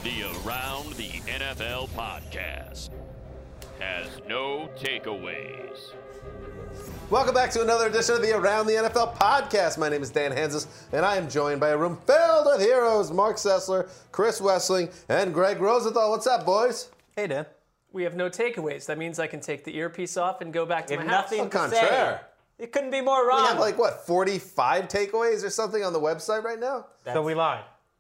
The Around the NFL podcast has no takeaways. Welcome back to another edition of the Around the NFL podcast. My name is Dan Hansis, and I am joined by a room filled with heroes, Mark Sessler, Chris Wessling, and Greg Rosenthal. What's up, boys? Hey, Dan. We have no takeaways. That means I can take the earpiece off and go back to my house. Au contraire. It couldn't be more wrong. We have 45 takeaways or something on the website right now? So we lied.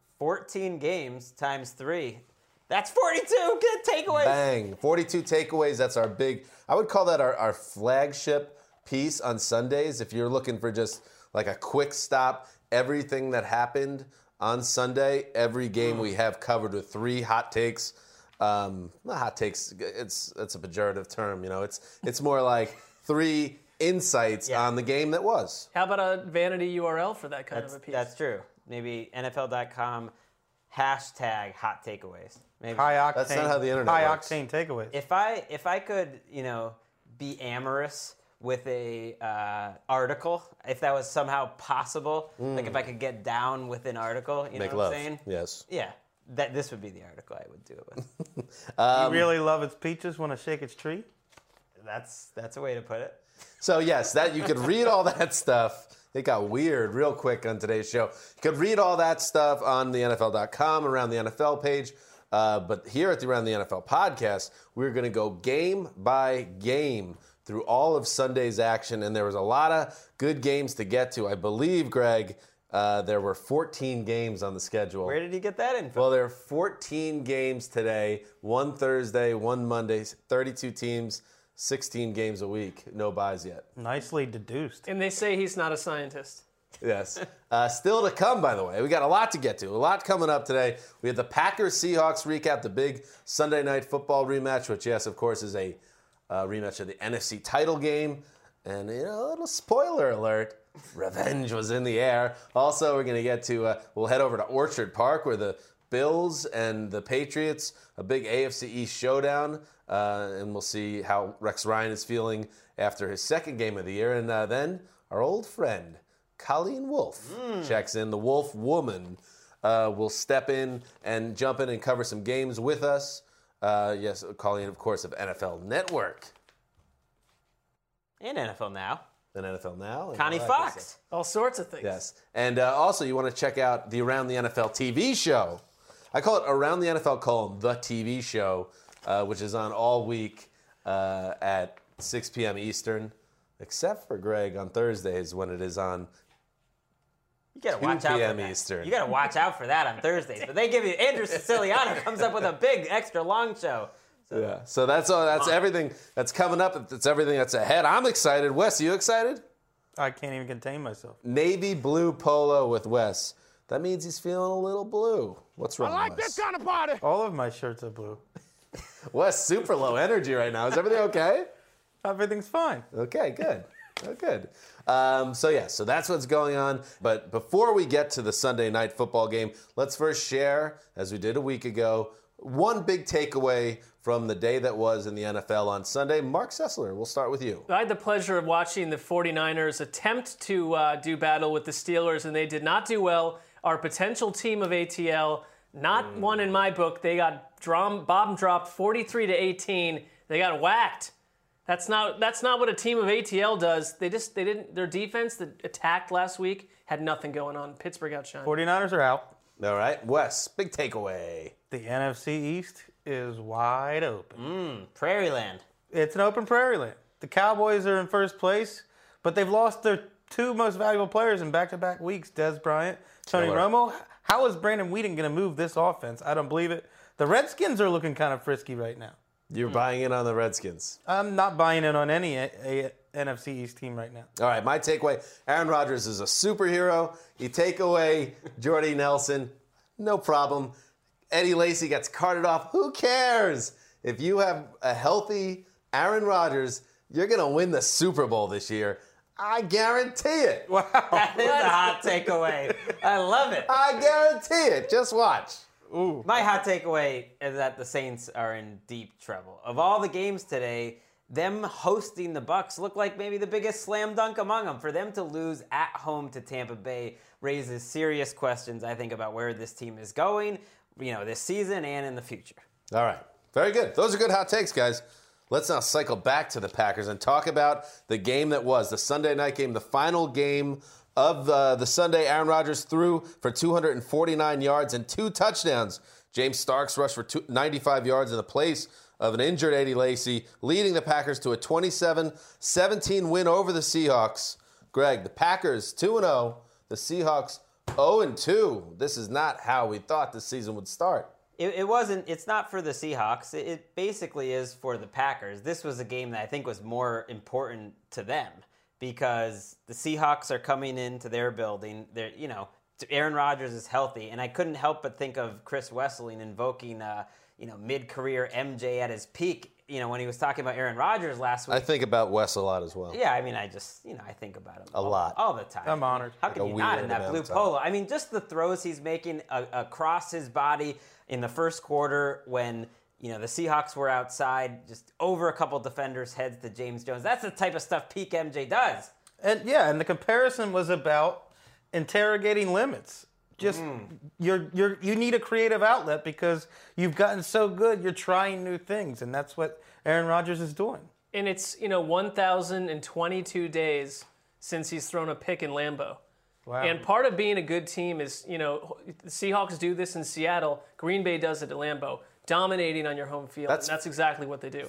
14 games times 3. That's 42 good takeaways. Bang. 42 takeaways. That's our I would call that our flagship piece on Sundays. If you're looking for just like a quick stop, everything that happened on Sunday, every game we have covered with 3 hot takes. Not hot takes, it's a pejorative term, you know. It's more like 3 insights on the game that was. How about a vanity URL for that kind of a piece? That's true. Maybe NFL.com hashtag hot takeaways. Maybe. High octane. That's not how the internet works. High octane takeaways. If I could, be amorous with a article, if that was somehow possible, like if I could get down with an article, Make what love. I'm saying? Yes. Yeah. This would be the article I would do it with. You really love its peaches, want to shake its tree? That's a way to put it. So yes, that you could read all that stuff. It got weird real quick on today's show. You could read all that stuff on the NFL.com, around the NFL page. But here at the Around the NFL podcast, we're going to go game by game through all of Sunday's action. And there was a lot of good games to get to. I believe, Greg, there were 14 games on the schedule. Where did you get that info? Well, there are 14 games today, 1 Thursday, 1 Monday, 32 teams, 16 games a week. No buys yet. Nicely deduced. And they say he's not a scientist. Yes. Still to come, by the way. We got a lot to get to. A lot coming up today. We have the Packers-Seahawks recap, the big Sunday Night Football rematch, which, yes, of course, is a rematch of the NFC title game. And, a little spoiler alert, revenge was in the air. Also, we're going to get to, we'll head over to Orchard Park where the Bills and the Patriots, a big AFC East showdown. And we'll see how Rex Ryan is feeling after his second game of the year. And then our old friend, Colleen Wolfe, checks in. The Wolf Woman will step in and jump in and cover some games with us. Yes, Colleen, of course, of NFL Network. And NFL Now. And NFL Now. And Connie all that good Fox. stuff. All sorts of things. Yes. And also, you want to check out the Around the NFL TV show. I call it Around the NFL, the TV show, which is on all week at 6 p.m. Eastern, except for Greg on Thursdays when it is on You gotta 2 watch out for p.m. that. Eastern. You gotta watch out for that on Thursdays. But they give you Andrew Siciliano comes up with a big extra long show. Yeah. So that's all. That's everything that's coming up. That's everything that's ahead. I'm excited. Wes, are you excited? I can't even contain myself. Navy blue polo with Wes. That means he's feeling a little blue. What's wrong, Wes? this kind of party. All of my shirts are blue. Wes, super low energy right now. Is everything okay? Everything's fine. Okay, good. Oh, good. So that's what's going on. But before we get to the Sunday Night Football game, let's first share, as we did a week ago, one big takeaway from the day that was in the NFL on Sunday. Mark Sessler, we'll start with you. I had the pleasure of watching the 49ers attempt to do battle with the Steelers, and they did not do well. Our potential team of ATL, not one in my book. They got bomb dropped 43-18. They got whacked. That's not what a team of ATL does. They didn't. Their defense that attacked last week had nothing going on. Pittsburgh outshined. 49ers are out. All right, Wes, big takeaway. The NFC East is wide open. Prairie Land. It's an open prairie land. The Cowboys are in first place, but they've lost their 2 most valuable players in back-to-back weeks, Des Bryant, Tony Killer. Romo. How is Brandon Whedon going to move this offense? I don't believe it. The Redskins are looking kind of frisky right now. You're buying in on the Redskins. I'm not buying in on any NFC East team right now. All right, my takeaway, Aaron Rodgers is a superhero. You take away Jordy Nelson, no problem. Eddie Lacy gets carted off. Who cares? If you have a healthy Aaron Rodgers, you're going to win the Super Bowl this year. I guarantee it. Wow. That is a hot takeaway. I love it. I guarantee it. Just watch. Ooh. My hot takeaway is that the Saints are in deep trouble. Of all the games today, them hosting the Bucs look like maybe the biggest slam dunk among them. For them to lose at home to Tampa Bay raises serious questions, I think, about where this team is going, this season and in the future. All right. Very good. Those are good hot takes, guys. Let's now cycle back to the Packers and talk about the game that was, the Sunday night game, the final game of the Sunday. Aaron Rodgers threw for 249 yards and 2 touchdowns. James Starks rushed for 95 yards in the place of an injured Eddie Lacy, leading the Packers to a 27-17 win over the Seahawks. Greg, the Packers 2-0, the Seahawks 0-2. This is not how we thought the season would start. It wasn't. It's not for the Seahawks. It basically is for the Packers. This was a game that I think was more important to them because the Seahawks are coming into their building. They're, Aaron Rodgers is healthy, and I couldn't help but think of Chris Wesseling invoking, mid-career MJ at his peak. When he was talking about Aaron Rodgers last week. I think about Wes a lot as well. Yeah, I think about him a lot all the time. I'm honored. How can you not in that blue polo? I mean, just the throws he's making across his body in the first quarter when the Seahawks were outside, just over a couple defenders' heads to James Jones. That's the type of stuff peak MJ does. And the comparison was about interrogating limits. Just you need a creative outlet because you've gotten so good. You're trying new things, and that's what Aaron Rodgers is doing. And it's 1,022 days since he's thrown a pick in Lambeau. Wow. And part of being a good team is, the Seahawks do this in Seattle. Green Bay does it at Lambeau, dominating on your home field. That's exactly what they do.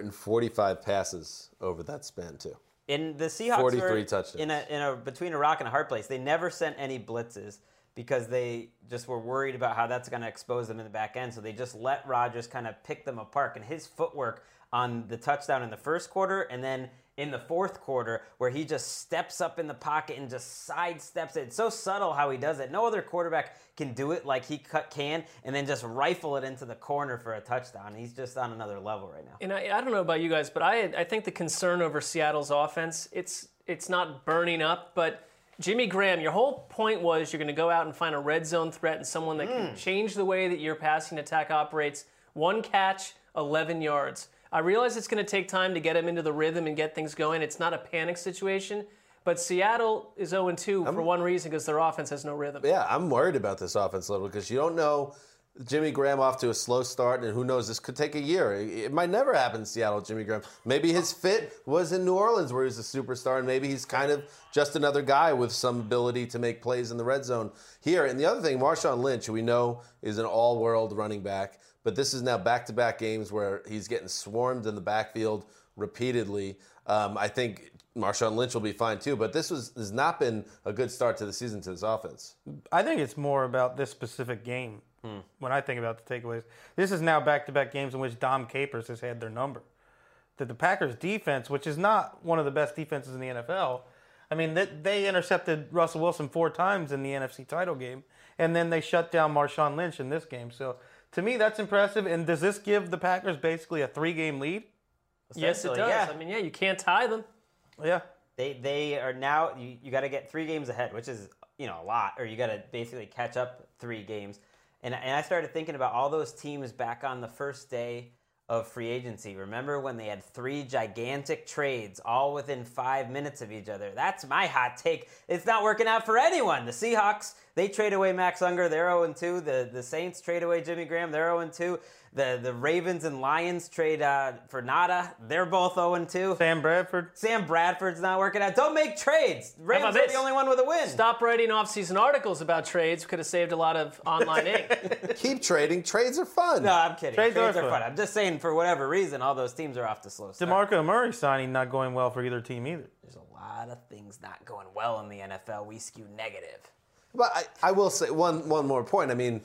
545 passes over that span, too. And the Seahawks 43 were touchdowns. between a rock and a hard place. They never sent any blitzes because they just were worried about how that's going to expose them in the back end. So they just let Rodgers kind of pick them apart. And his footwork on the touchdown in the first quarter and then in the fourth quarter where he just steps up in the pocket and just sidesteps it. It's so subtle how he does it. No other quarterback can do it like he can and then just rifle it into the corner for a touchdown. He's just on another level right now. And I don't know about you guys, but I think the concern over Seattle's offense, it's not burning up, but Jimmy Graham, your whole point was you're going to go out and find a red zone threat and someone that can change the way that your passing attack operates. 1 catch, 11 yards. I realize it's going to take time to get him into the rhythm and get things going. It's not a panic situation, but Seattle is 0-2 for one reason, because their offense has no rhythm. Yeah, I'm worried about this offense level because you don't know Jimmy Graham off to a slow start, and who knows, this could take a year. It might never happen in Seattle, Jimmy Graham. Maybe his fit was in New Orleans where he's a superstar, and maybe he's kind of just another guy with some ability to make plays in the red zone here. And the other thing, Marshawn Lynch, who we know is an all-world running back, but this is now back-to-back games where he's getting swarmed in the backfield repeatedly. I think Marshawn Lynch will be fine too, but this has not been a good start to the season to this offense. I think it's more about this specific game when I think about the takeaways. This is now back-to-back games in which Dom Capers has had their number. That the Packers defense, which is not one of the best defenses in the NFL, I mean, they intercepted Russell Wilson 4 times in the NFC title game, and then they shut down Marshawn Lynch in this game. So to me, that's impressive. And does this give the Packers basically a 3-game lead? Yes, it does. Yeah. I mean, you can't tie them. Yeah. They are now, you got to get 3 games ahead, which is, a lot, or you got to basically catch up 3 games. And I started thinking about all those teams back on the first day of free agency. Remember when they had 3 gigantic trades all within 5 minutes of each other? That's my hot take. It's not working out for anyone. The Seahawks, they trade away Max Unger. They're 0-2. The Saints trade away Jimmy Graham. They're 0-2. The Ravens and Lions trade for nada. They're both 0-2. Sam Bradford's not working out. Don't make trades. Rams are the only one with a win. Stop writing off-season articles about trades. Could have saved a lot of online ink. Keep trading. Trades are fun. No, I'm kidding. Trades are fun. I'm just saying, for whatever reason, all those teams are off to slow start. DeMarco Murray signing not going well for either team either. There's a lot of things not going well in the NFL. We skew negative. But I will say one more point. I mean,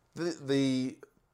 the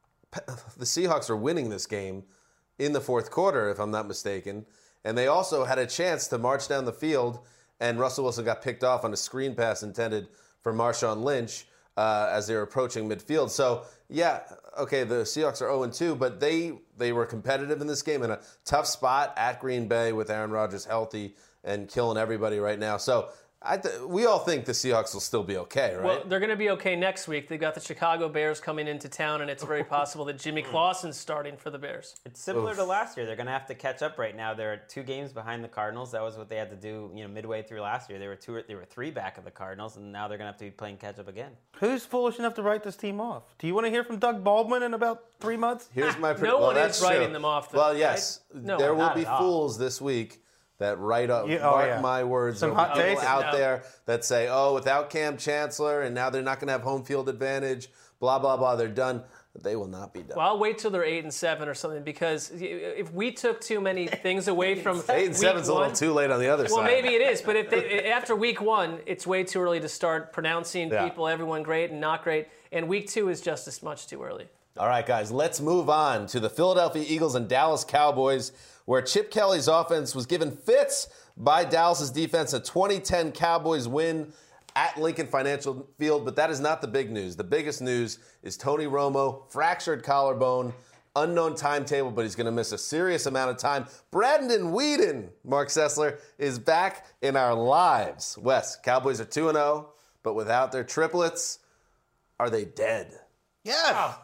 Seahawks are winning this game in the fourth quarter, if I'm not mistaken. And they also had a chance to march down the field, and Russell Wilson got picked off on a screen pass intended for Marshawn Lynch as they were approaching midfield. So, yeah, okay, the Seahawks are 0-2, but they were competitive in this game in a tough spot at Green Bay with Aaron Rodgers healthy and killing everybody right now. So we all think the Seahawks will still be okay, right? Well, they're going to be okay next week. They've got the Chicago Bears coming into town, and it's very possible that Jimmy Clausen's starting for the Bears. It's similar to last year. They're going to have to catch up right now. They're 2 games behind the Cardinals. That was what they had to do, midway through last year. They were 3 back of the Cardinals, and now they're going to have to be playing catch up again. Who's foolish enough to write this team off? Do you want to hear from Doug Baldwin in about 3 months? Here's my No one that's is writing true. them off, though, Well, yes, right? No, there will not be at all. fools this week that write up. Yeah, mark my words. Some there'll hot be people takes? out No. there that say, "Oh, without Cam Chancellor, and now they're not going to have home field advantage." Blah blah blah. They're done. They will not be done. Well, I'll wait till they're 8-7 or something, because if we took too many things away from 8-7 is a little too late on the other Well, side. maybe it is, but after week 1, it's way too early to start pronouncing Yeah. people, everyone great and not great, and week 2 is just as much too early. All right, guys, let's move on to the Philadelphia Eagles and Dallas Cowboys, where Chip Kelly's offense was given fits by Dallas's defense. A 2010 Cowboys win at Lincoln Financial Field, but that is not the big news. The biggest news is Tony Romo, fractured collarbone, unknown timetable, but he's going to miss a serious amount of time. Brandon Weeden, Mark Sessler, is back in our lives. Wes, Cowboys are 2-0, but without their triplets, are they dead? Yes.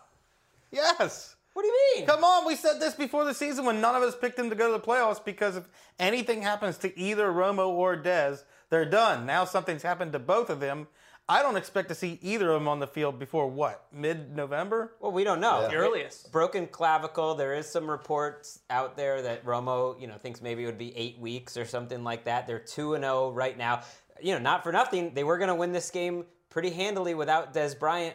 Yes. What do you mean? Come on, we said this before the season when none of us picked them to go to the playoffs, because if anything happens to either Romo or Dez, they're done. Now something's happened to both of them. I don't expect to see either of them on the field before what? Mid-November? Well, we don't know. The earliest. Broken clavicle. There is some reports out there that Romo, thinks maybe it would be 8 weeks or something like that. They're 2-0 right now. Not for nothing, they were going to win this game pretty handily without Dez Bryant.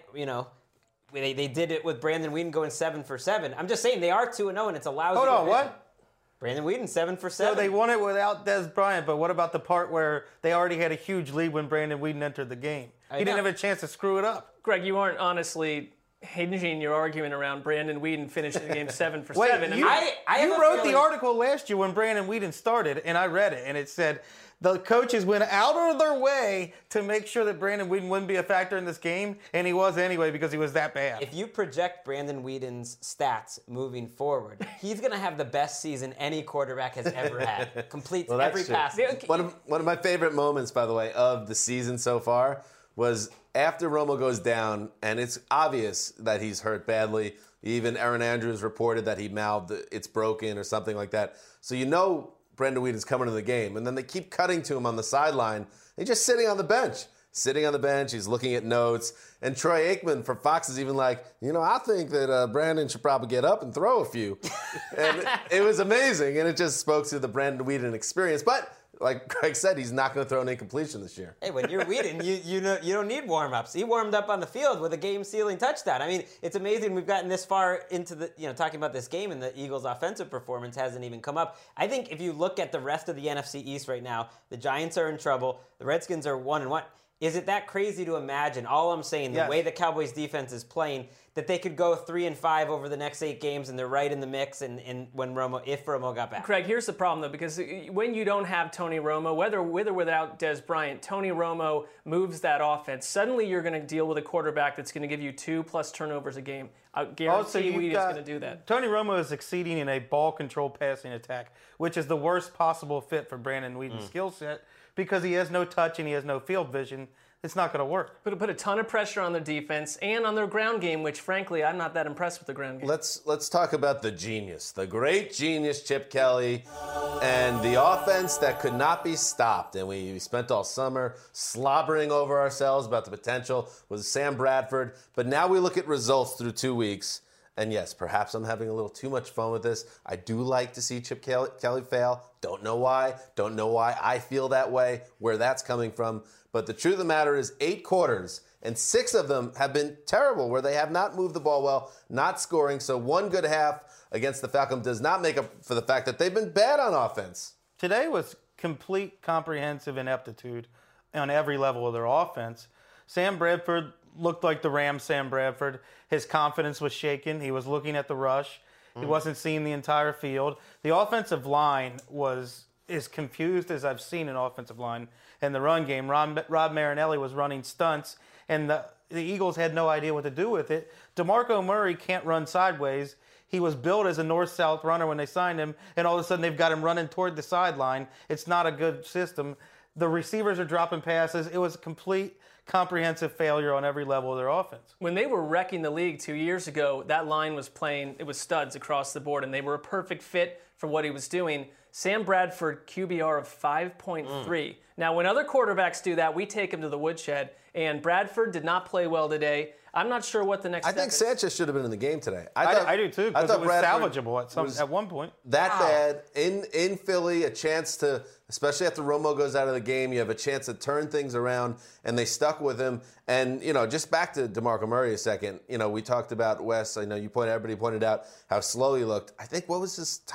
They did it with Brandon Weeden going 7 for 7. I'm just saying they are 2-0, and it's a lousy Hold on, division. what? Brandon Weeden 7 for So 7. they won it without Dez Bryant, but what about the part where they already had a huge lead when Brandon Weeden entered the game? He didn't know. have a chance to screw it up. Greg, you aren't honestly hinging your argument around Brandon Weeden finishing the game 7 for 7. you, I have you a wrote feeling- the article last year when Brandon Weeden started, and I read it, and it said the coaches went out of their way to make sure that Brandon Weeden wouldn't be a factor in this game, and he was anyway because he was that bad. If you project Brandon Weeden's stats moving forward, he's going to have the best season any quarterback has ever had. Completes Well, that's every true. pass. One of my favorite moments, by the way, of the season so far was after Romo goes down, and it's obvious that he's hurt badly. Even Aaron Andrews reported that he mouthed it's broken or something like that. So Brandon Weeden's coming to the game, and then they keep cutting to him on the sideline. He's just sitting on the bench. He's looking at notes. And Troy Aikman from Fox is even like, I think that Brandon should probably get up and throw a few. And it was amazing, and it just spoke to the Brandon Weeden experience. But like Greg said, he's not going to throw an incompletion this year. Hey, when you're Weeden, you don't need warm-ups. He warmed up on the field with a game-sealing touchdown. I mean, it's amazing we've gotten this far into the, talking about this game, and the Eagles' offensive performance hasn't even come up. I think if you look at the rest of the NFC East right now, the Giants are in trouble. The Redskins are 1-1. Is it that crazy to imagine, all I'm saying, the Yes. way the Cowboys defense is playing, that they could go 3-5 over the next 8 games and they're right in the mix and if Romo got back? Craig, here's the problem, though, because when you don't have Tony Romo, whether with or without Dez Bryant, Tony Romo moves that offense. Suddenly you're going to deal with a quarterback that's going to give you 2+ turnovers a game. I guarantee you've Weeden's got- going to do that. Tony Romo is succeeding in a ball-controlled passing attack, which is the worst possible fit for Brandon Weeden's skill set because he has no touch and he has no field vision. It's not going to work. But it put a ton of pressure on their defense and on their ground game, which, frankly, I'm not that impressed with the ground game. Let's talk about the genius, the great genius Chip Kelly, and the offense that could not be stopped. And we spent all summer slobbering over ourselves about the potential with Sam Bradford. But now we look at results through 2 weeks. And yes, perhaps I'm having a little too much fun with this. I do like to see Chip Kelly fail. Don't know why. Don't know why I feel that way, where that's coming from. But the truth of the matter is 8 quarters, and 6 of them have been terrible, where they have not moved the ball well, not scoring. So one good half against the Falcons does not make up for the fact that they've been bad on offense. Today was complete comprehensive ineptitude on every level of their offense. Sam Bradford looked like the Rams Sam Bradford. His confidence was shaken. He was looking at the rush. He wasn't seeing the entire field. The offensive line was as confused as I've seen an offensive line in the run game. Rob Marinelli was running stunts, and the Eagles had no idea what to do with it. DeMarco Murray can't run sideways. He was billed as a north-south runner when they signed him, and all of a sudden they've got him running toward the sideline. It's not a good system. The receivers are dropping passes. It was a complete, comprehensive failure on every level of their offense. When they were wrecking the league 2 years ago, that line was playing, it was studs across the board, and they were a perfect fit for what he was doing. Sam Bradford, QBR of 5.3. Now, when other quarterbacks do that, we take him to the woodshed, and Bradford did not play well today. I'm not sure what the next I step think is. Sanchez should have been in the game today. I do too, because it was Bradford salvageable at one point. that bad in Philly, a chance to, especially after Romo goes out of the game, you have a chance to turn things around, and they stuck with him. And, just back to DeMarco Murray a second, we talked about Wes. I know everybody pointed out how slow he looked. I think, what was his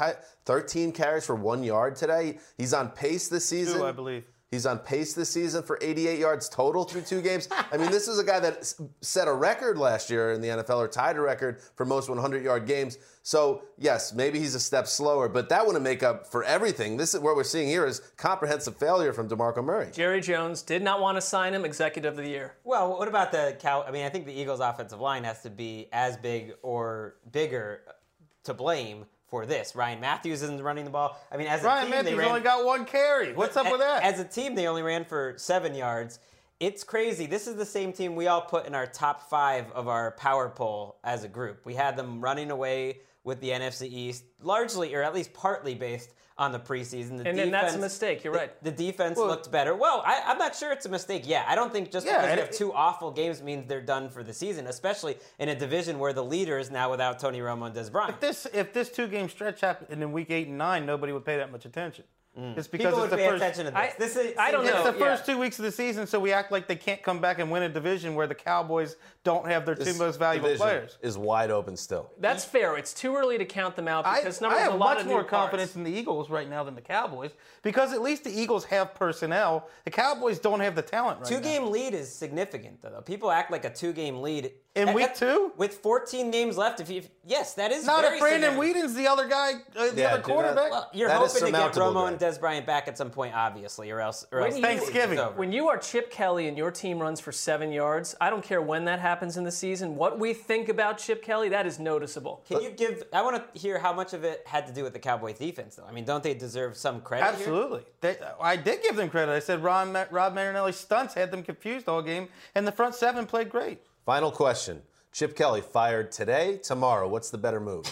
13 carries for 1 yard today? He's on pace this season. 2, I believe. He's on pace this season for 88 yards total through 2 games. I mean, this is a guy that set a record last year in the NFL, or tied a record for most 100-yard games. So, yes, maybe he's a step slower, but that wouldn't make up for everything. This is what we're seeing here is comprehensive failure from DeMarco Murray. Jerry Jones did not want to sign him Executive of the Year. Well, what about the Cow? I mean, I think the Eagles' offensive line has to be as big or bigger to blame for this. Ryan Matthews isn't running the ball. I mean, as a Ryan team, Matthews they ran, only got 1 carry. What's up with that? As a team, they only ran for 7 yards. It's crazy. This is the same team we all put in our top 5 of our power poll as a group. We had them running away with the NFC East, largely, or at least partly based on the preseason. And then that's a mistake. You're right. The defense looked better. Well, I'm not sure it's a mistake. Yeah, I don't think just because you have 2 awful games means they're done for the season, especially in a division where the leader is now without Tony Romo and Des Bryant. If this 2-game stretch happened in week 8 and 9, nobody would pay that much attention. It's because People it's would the pay first. attention to this. I don't know. It's the first 2 weeks of the season, so we act like they can't come back and win a division where the Cowboys don't have their 2 most valuable Division players. is wide open still. That's fair. It's too early to count them out because I there's have a lot much of more new confidence parts. in the Eagles right now than the Cowboys because at least the Eagles have personnel. The Cowboys don't have the talent right now. 2-game lead is significant, though. People act like a 2-game lead. In week 2? With 14 games left, yes, that is Not very if Brandon significant. Whedon's the other guy, other do quarterback. Well, you're That is hoping to get surmountable, Romo and Greg. Des Bryant back at some point, obviously, or else Thanksgiving. it's over. When you are Chip Kelly and your team runs for 7 yards, I don't care when that happens in the season. What we think about Chip Kelly, that is noticeable. Can you give? I want to hear how much of it had to do with the Cowboys defense, though. I mean, don't they deserve some credit? Here? Absolutely. I did give them credit. I said Rob Marinelli's stunts had them confused all game, and the front 7 played great. Final question. Chip Kelly fired today, tomorrow. What's the better move?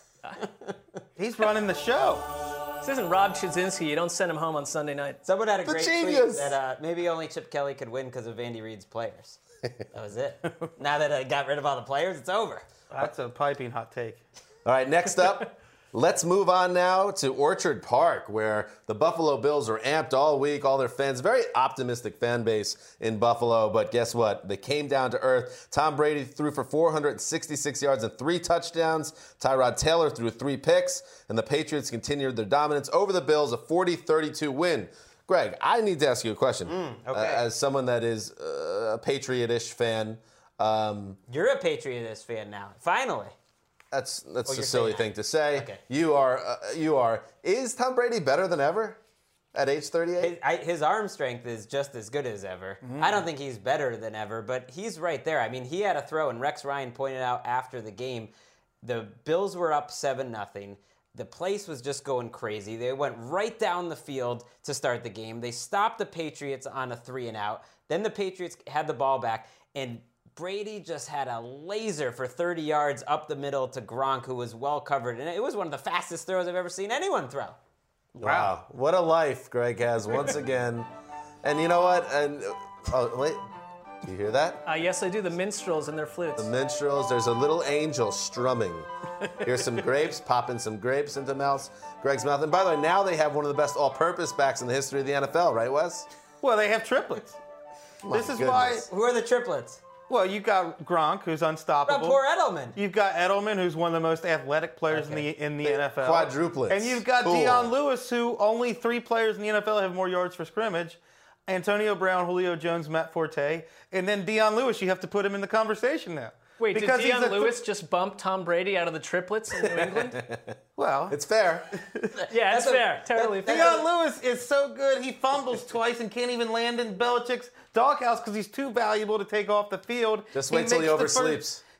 He's running the show. This isn't Rob Chudzinski. You don't send him home on Sunday night. Someone had a great tweet genius. that maybe only Chip Kelly could win because of Andy Reid's players. That was it. Now that I got rid of all the players, it's over. That's a piping hot take. All right, next up, let's move on now to Orchard Park, where the Buffalo Bills were amped all week, all their fans, very optimistic fan base in Buffalo, but guess what? They came down to earth. Tom Brady threw for 466 yards and 3 touchdowns. Tyrod Taylor threw 3 picks, and the Patriots continued their dominance over the Bills, a 40-32 win. Greg, I need to ask you a question. Okay. As someone that is a Patriot-ish fan, You're a Patriots fan now. Finally. That's a you're silly saying thing to say. Okay. You are. Is Tom Brady better than ever at age 38? His arm strength is just as good as ever. I don't think he's better than ever, but he's right there. I mean, he had a throw, and Rex Ryan pointed out after the game, the Bills were up 7-0. The place was just going crazy. They went right down the field to start the game. They stopped the Patriots on a 3-and-out. Then the Patriots had the ball back, and Brady just had a laser for 30 yards up the middle to Gronk, who was well covered. And it was one of the fastest throws I've ever seen anyone throw. Wow. What a life Greg has once again. And you know what? And oh, wait. Do you hear that? Yes, I do. The minstrels and their flutes. The minstrels. There's a little angel strumming. Here's some grapes, popping some grapes into Greg's mouth. And by the way, now they have one of the best all-purpose backs in the history of the NFL, right, Wes? Well, they have triplets. This is why. goodness. Who are the triplets? Well, you've got Gronk, who's unstoppable. Poor Edelman. You've got Edelman, who's one of the most athletic players in the NFL. Quadruplets. And you've got Cool. Deion Lewis, who only 3 players in the NFL have more yards for scrimmage. Antonio Brown, Julio Jones, Matt Forte. And then Deion Lewis, you have to put him in the conversation now. Wait, because did he's Deion a- Lewis just bump Tom Brady out of the triplets in New England? Well, It's fair. Yeah, it's fair. Totally fair. Deion Lewis is so good, he fumbles twice and can't even land in Belichick's doghouse because he's too valuable to take off the field. Just wait till he makes the oversleeps.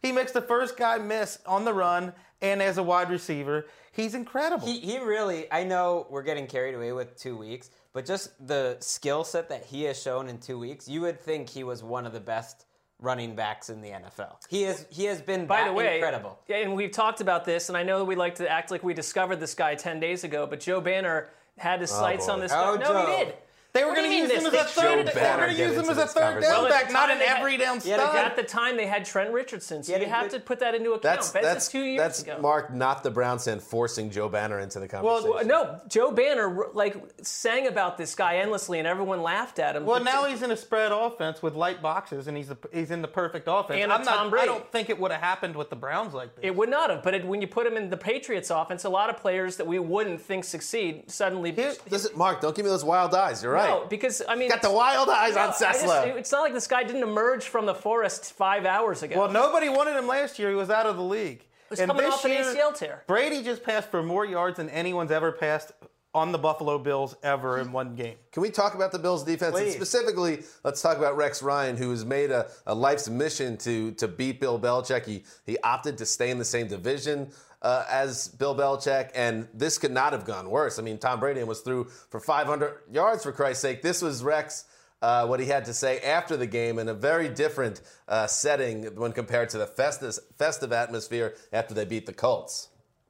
He makes the first guy miss on the run and as a wide receiver. He's incredible. He really, I know we're getting carried away with 2 weeks, but just the skill set that he has shown in 2 weeks, you would think he was one of the best running backs in the NFL. He has been By the way, incredible. Yeah, and we've talked about this, and I know that we like to act like we discovered this guy 10 days ago, but Joe Banner had his sights on this guy. Oh, No, Joe. he did. They were What do going to you use mean him as this a big third. shit? They were Banner going to use get him into as a this third conversation. down Well, at back, the not time an they had- every down Yeah, stud. At the time, they had Trent Richardson, so Yeah, you have but- to put that into account. That's 2 years ago. Mark, not the Browns fan forcing Joe Banner into the conversation. Well, no, Joe Banner sang about this guy endlessly, and everyone laughed at him. Well, But now he's in a spread offense with light boxes, and he's in the perfect offense. And a Tom Brady. I don't think it would have happened with the Browns like this. it would not have. But when you put him in the Patriots offense, a lot of players that we wouldn't think succeed suddenly. Mark, don't give me those wild eyes. You're right. No, because I mean, Got the wild eyes on Sessler. it's not like this guy didn't emerge from the forest 5 hours ago. Well, nobody wanted him last year. He was out of the league. was coming off an ACL tear. Brady just passed for more yards than anyone's ever passed on the Buffalo Bills ever in one game. Can we talk about the Bills' defense? And Please. specifically, let's talk about Rex Ryan, who has made a life's mission to beat Bill Belichick. He opted to stay in the same division as Bill Belichick, and this could not have gone worse. I mean, Tom Brady was through for 500 yards, for Christ's sake. This was Rex, what he had to say after the game in a very different setting when compared to the festive atmosphere after they beat the Colts.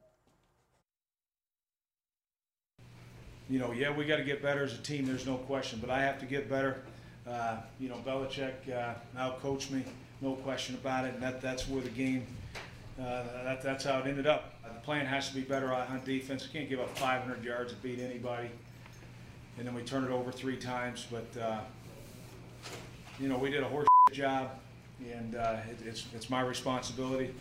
We got to get better as a team. There's no question, but I have to get better. Belichick out-coached me, no question about it, and that's where the game. That's how it ended up. The plan has to be better on defense. We can't give up 500 yards to beat anybody, and then we turn it over 3 times. But we did a horse job, and it's my responsibility.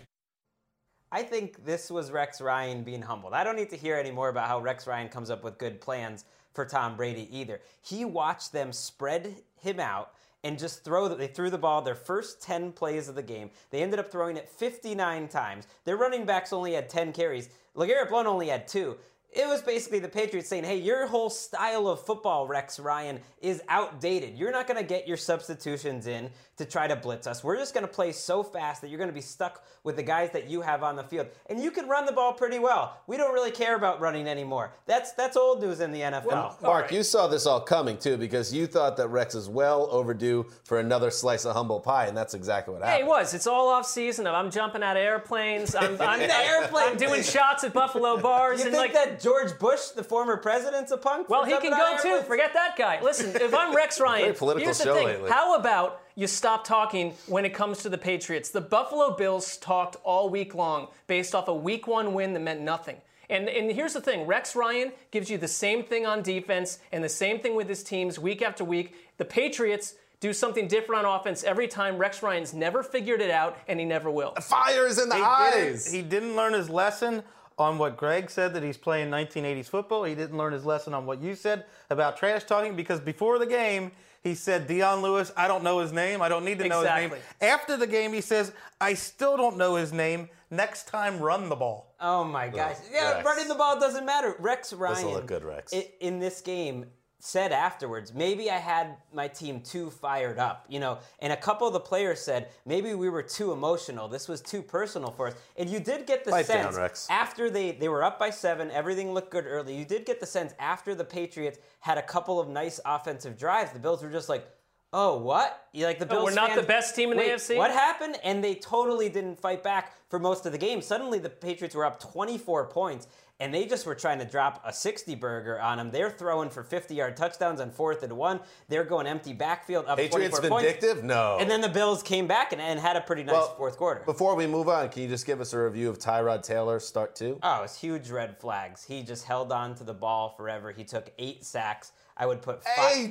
I think this was Rex Ryan being humbled. I don't need to hear any more about how Rex Ryan comes up with good plans for Tom Brady either. He watched them spread him out and just they threw the ball their first 10 plays of the game. They ended up throwing it 59 times. Their running backs only had 10 carries. LeGarrette Blount only had 2. It was basically the Patriots saying, hey, your whole style of football, Rex Ryan, is outdated. You're not going to get your substitutions in to try to blitz us. We're just going to play so fast that you're going to be stuck with the guys that you have on the field. And you can run the ball pretty well. We don't really care about running anymore. That's old news in the NFL. Well, Mark, you saw this all coming, too, because you thought that Rex is well overdue for another slice of humble pie, and that's exactly what Yeah, happened. it was. It's all off season. I'm jumping out of airplanes. I'm airplane. I'm doing shots at Buffalo bars. You and think that George Bush, the former president's a punk? Well, for he can jumping out go of too. airplanes? Forget that guy. Listen, if I'm Rex Ryan, Very political here's the show thing. lately. How about you stop talking when it comes to the Patriots? The Buffalo Bills talked all week long based off a Week 1 win that meant nothing. And here's the thing. Rex Ryan gives you the same thing on defense and the same thing with his teams week after week. The Patriots do something different on offense every time. Rex Ryan's never figured it out, and he never will. Fire is in the eyes. He didn't learn his lesson on what Greg said, that he's playing 1980s football. He didn't learn his lesson on what you said about trash talking, because before the game, he said, Dion Lewis, I don't know his name. I don't need to know his name. Exactly. After the game, he says, I still don't know his name. Next time, run the ball. Oh my gosh! Yeah, Rex. running the ball doesn't matter. Rex Ryan. This'll look good, Rex. In this game, said afterwards, maybe I had my team too fired up, and a couple of the players said maybe we were too emotional. This was too personal for us. And you did get the Pipe down, sense Rex. after they were up by 7, everything looked good early. You did get the sense after the Patriots had a couple of nice offensive drives, the Bills were just like, oh, what? The Bills we're not fans, the best team in the wait, AFC? What happened? And they totally didn't fight back for most of the game. Suddenly, the Patriots were up 24 points, and they just were trying to drop a 60-burger on them. They're throwing for 50-yard touchdowns on 4th and 1. They're going empty backfield up Patriots 24 points. vindictive? No. And then the Bills came back and had a pretty nice fourth quarter. Before we move on, can you just give us a review of Tyrod Taylor's start 2? Oh, it's huge red flags. He just held on to the ball forever. He took 8 sacks. I would put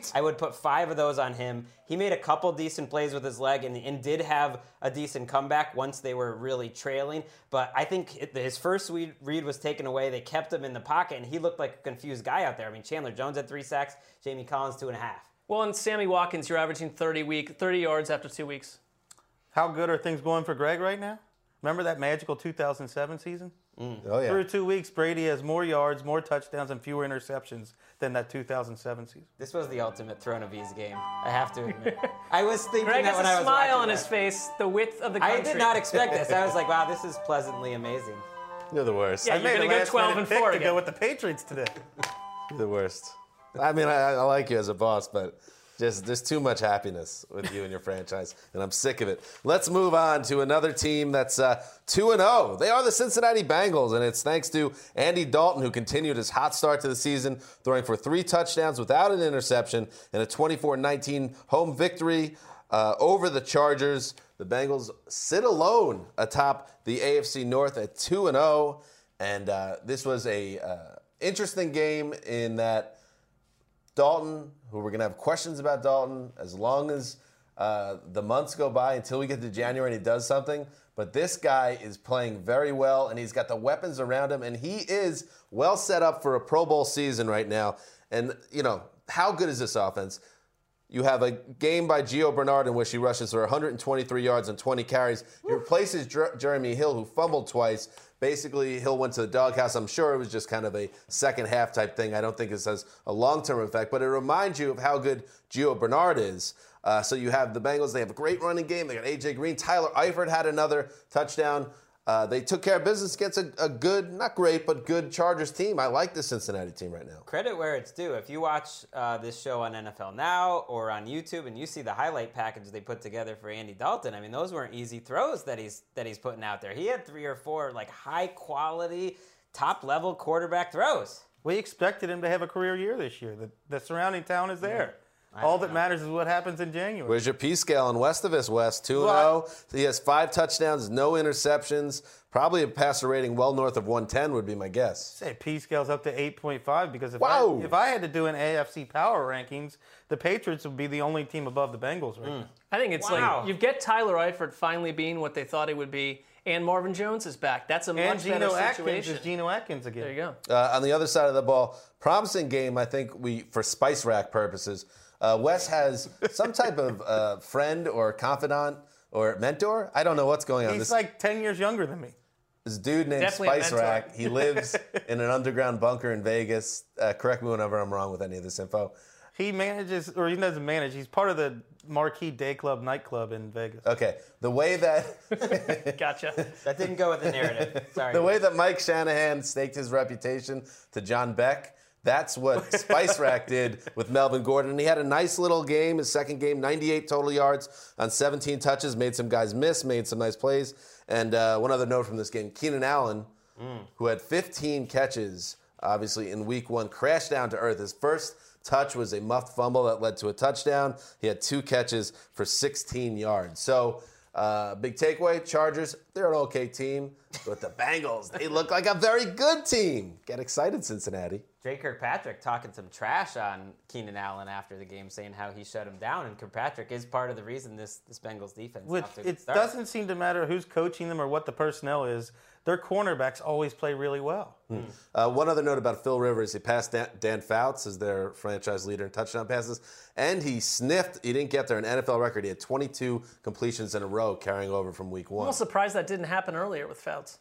5 of those on him. He made a couple decent plays with his leg and did have a decent comeback once they were really trailing. But I think his first read was taken away. They kept him in the pocket, and he looked like a confused guy out there. I mean, Chandler Jones had 3 sacks, Jamie Collins 2.5. Well, and Sammy Watkins, you're averaging 30 yards after 2 weeks. How good are things going for Greg right now? Remember that magical 2007 season? Oh, yeah. Through 2 weeks, Brady has more yards, more touchdowns, and fewer interceptions than that 2007 season. This was the ultimate Throne of Ease game, I have to admit. I was thinking Greg that has when I a was smile watching on that. his face, the width of the country. I did not expect this. I was like, wow, this is pleasantly amazing. You're the worst. Yeah, I you're made going a to go 12 and 4 to again. go with the Patriots today. You're the worst. I mean, I like you as a boss, but just there's too much happiness with you and your franchise, and I'm sick of it. Let's move on to another team that's 2-0. They are the Cincinnati Bengals, and it's thanks to Andy Dalton, who continued his hot start to the season, throwing for 3 touchdowns without an interception and a 24-19 home victory over the Chargers. The Bengals sit alone atop the AFC North at 2-0, and this was a interesting game in that Dalton, who we're going to have questions about Dalton as long as the months go by until we get to January and he does something. But this guy is playing very well, and he's got the weapons around him, and he is well set up for a Pro Bowl season right now. And, you know, how good is this offense? You have a game by Gio Bernard in which he rushes for 123 yards and 20 carries. He replaces Jeremy Hill, who fumbled twice. Basically, Hill went to the doghouse. I'm sure it was just kind of a second half type thing. I don't think this has a long-term effect, but it reminds you of how good Gio Bernard is. So you have the Bengals. They have a great running game. They got A.J. Green. Tyler Eifert had another touchdown. They took care of business against a good, not great, but good Chargers team. I like the Cincinnati team right now. Credit where it's due. If you watch this show on NFL Now or on YouTube and you see the highlight package they put together for Andy Dalton, I mean, those weren't easy throws that he's putting out there. He had 3 or 4 like high quality, top level quarterback throws. We expected him to have a career year this year. The surrounding town is there. All that matters is what happens in January. Where's your P scale on Westivus, West? 2-0. He has 5 touchdowns, no interceptions. Probably a passer rating well north of 110 would be my guess. Say P scale's up to 8.5 because if Wow. I had to do an AFC power rankings, the Patriots would be the only team above the Bengals right now. I think it's Wow. like you get Tyler Eifert finally being what they thought he would be, and Marvin Jones is back. That's a And much better Geno Atkins situation. is Geno Atkins again. There you go. On the other side of the ball, promising game, I think for Spice Rack purposes, Wes has some type of friend or confidant or mentor. I don't know what's going on. He's like 10 years younger than me. This dude named Definitely a Spice mentor. Rack. He lives in an underground bunker in Vegas. Correct me whenever I'm wrong with any of this info. He manages, or he doesn't manage, he's part of the Marquee Day Club nightclub in Vegas. Okay, the way that Gotcha. That didn't go with the narrative. Sorry. the way that Mike Shanahan staked his reputation to John Beck, that's what Spice Rack did with Melvin Gordon. And he had a nice little game, his second game, 98 total yards on 17 touches, made some guys miss, made some nice plays. And one other note from this game, Keenan Allen, who had 15 catches, obviously in week 1, crashed down to earth. His first touch was a muffed fumble that led to a touchdown. He had 2 catches for 16 yards. So big takeaway, Chargers, they're an okay team. But the Bengals, they look like a very good team. Get excited, Cincinnati. Jay Kirkpatrick talking some trash on Keenan Allen after the game, saying how he shut him down, and Kirkpatrick is part of the reason this Bengals defense is Which off to a good it start. doesn't seem to matter who's coaching them or what the personnel is. Their cornerbacks always play really well. One other note about Phil Rivers, he passed Dan Fouts as their franchise leader in touchdown passes, and he didn't get there an NFL record. He had 22 completions in a row carrying over from week 1. I'm surprised that didn't happen earlier with Fouts.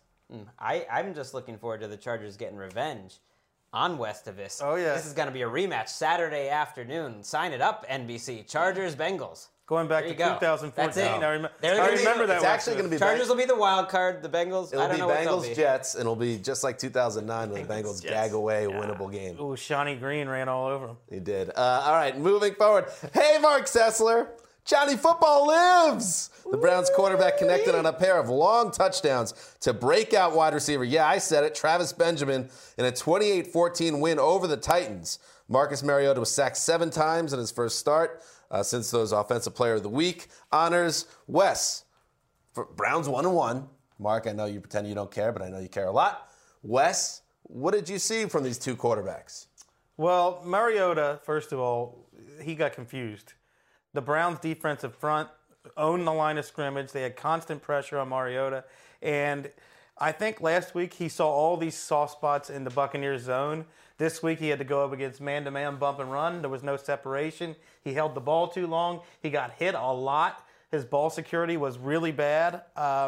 I'm just looking forward to the Chargers getting revenge on Westivus. Oh, yeah. This is going to be a rematch Saturday afternoon. Sign it up, NBC. Chargers, Bengals. Going back There to you go. 2014, That's it. I They're gonna be- remember that. It's actually going to be Chargers will be the wild card. The Bengals, It'll I don't be know what they'll Bengals be. Jets, and it'll be just like 2009 when the Bengals Jets. gag away a winnable game. Ooh, Shawnee Green ran all over him. He did. All right, moving forward. Hey, Mark Sessler. Johnny Football lives. The Browns quarterback connected on a pair of long touchdowns to breakout wide receiver. Yeah, I said it. Travis Benjamin in a 28-14 win over the Titans. Marcus Mariota was sacked 7 times in his first start since those Offensive Player of the Week honors. Wes, for Browns 1-1. Mark, I know you pretend you don't care, but I know you care a lot. Wes, what did you see from these 2 quarterbacks? Well, Mariota, first of all, he got confused. The Browns' defensive front owned the line of scrimmage. They had constant pressure on Mariota. And I think last week he saw all these soft spots in the Buccaneers zone. This week he had to go up against man-to-man bump and run. There was no separation. He held the ball too long. He got hit a lot. His ball security was really bad.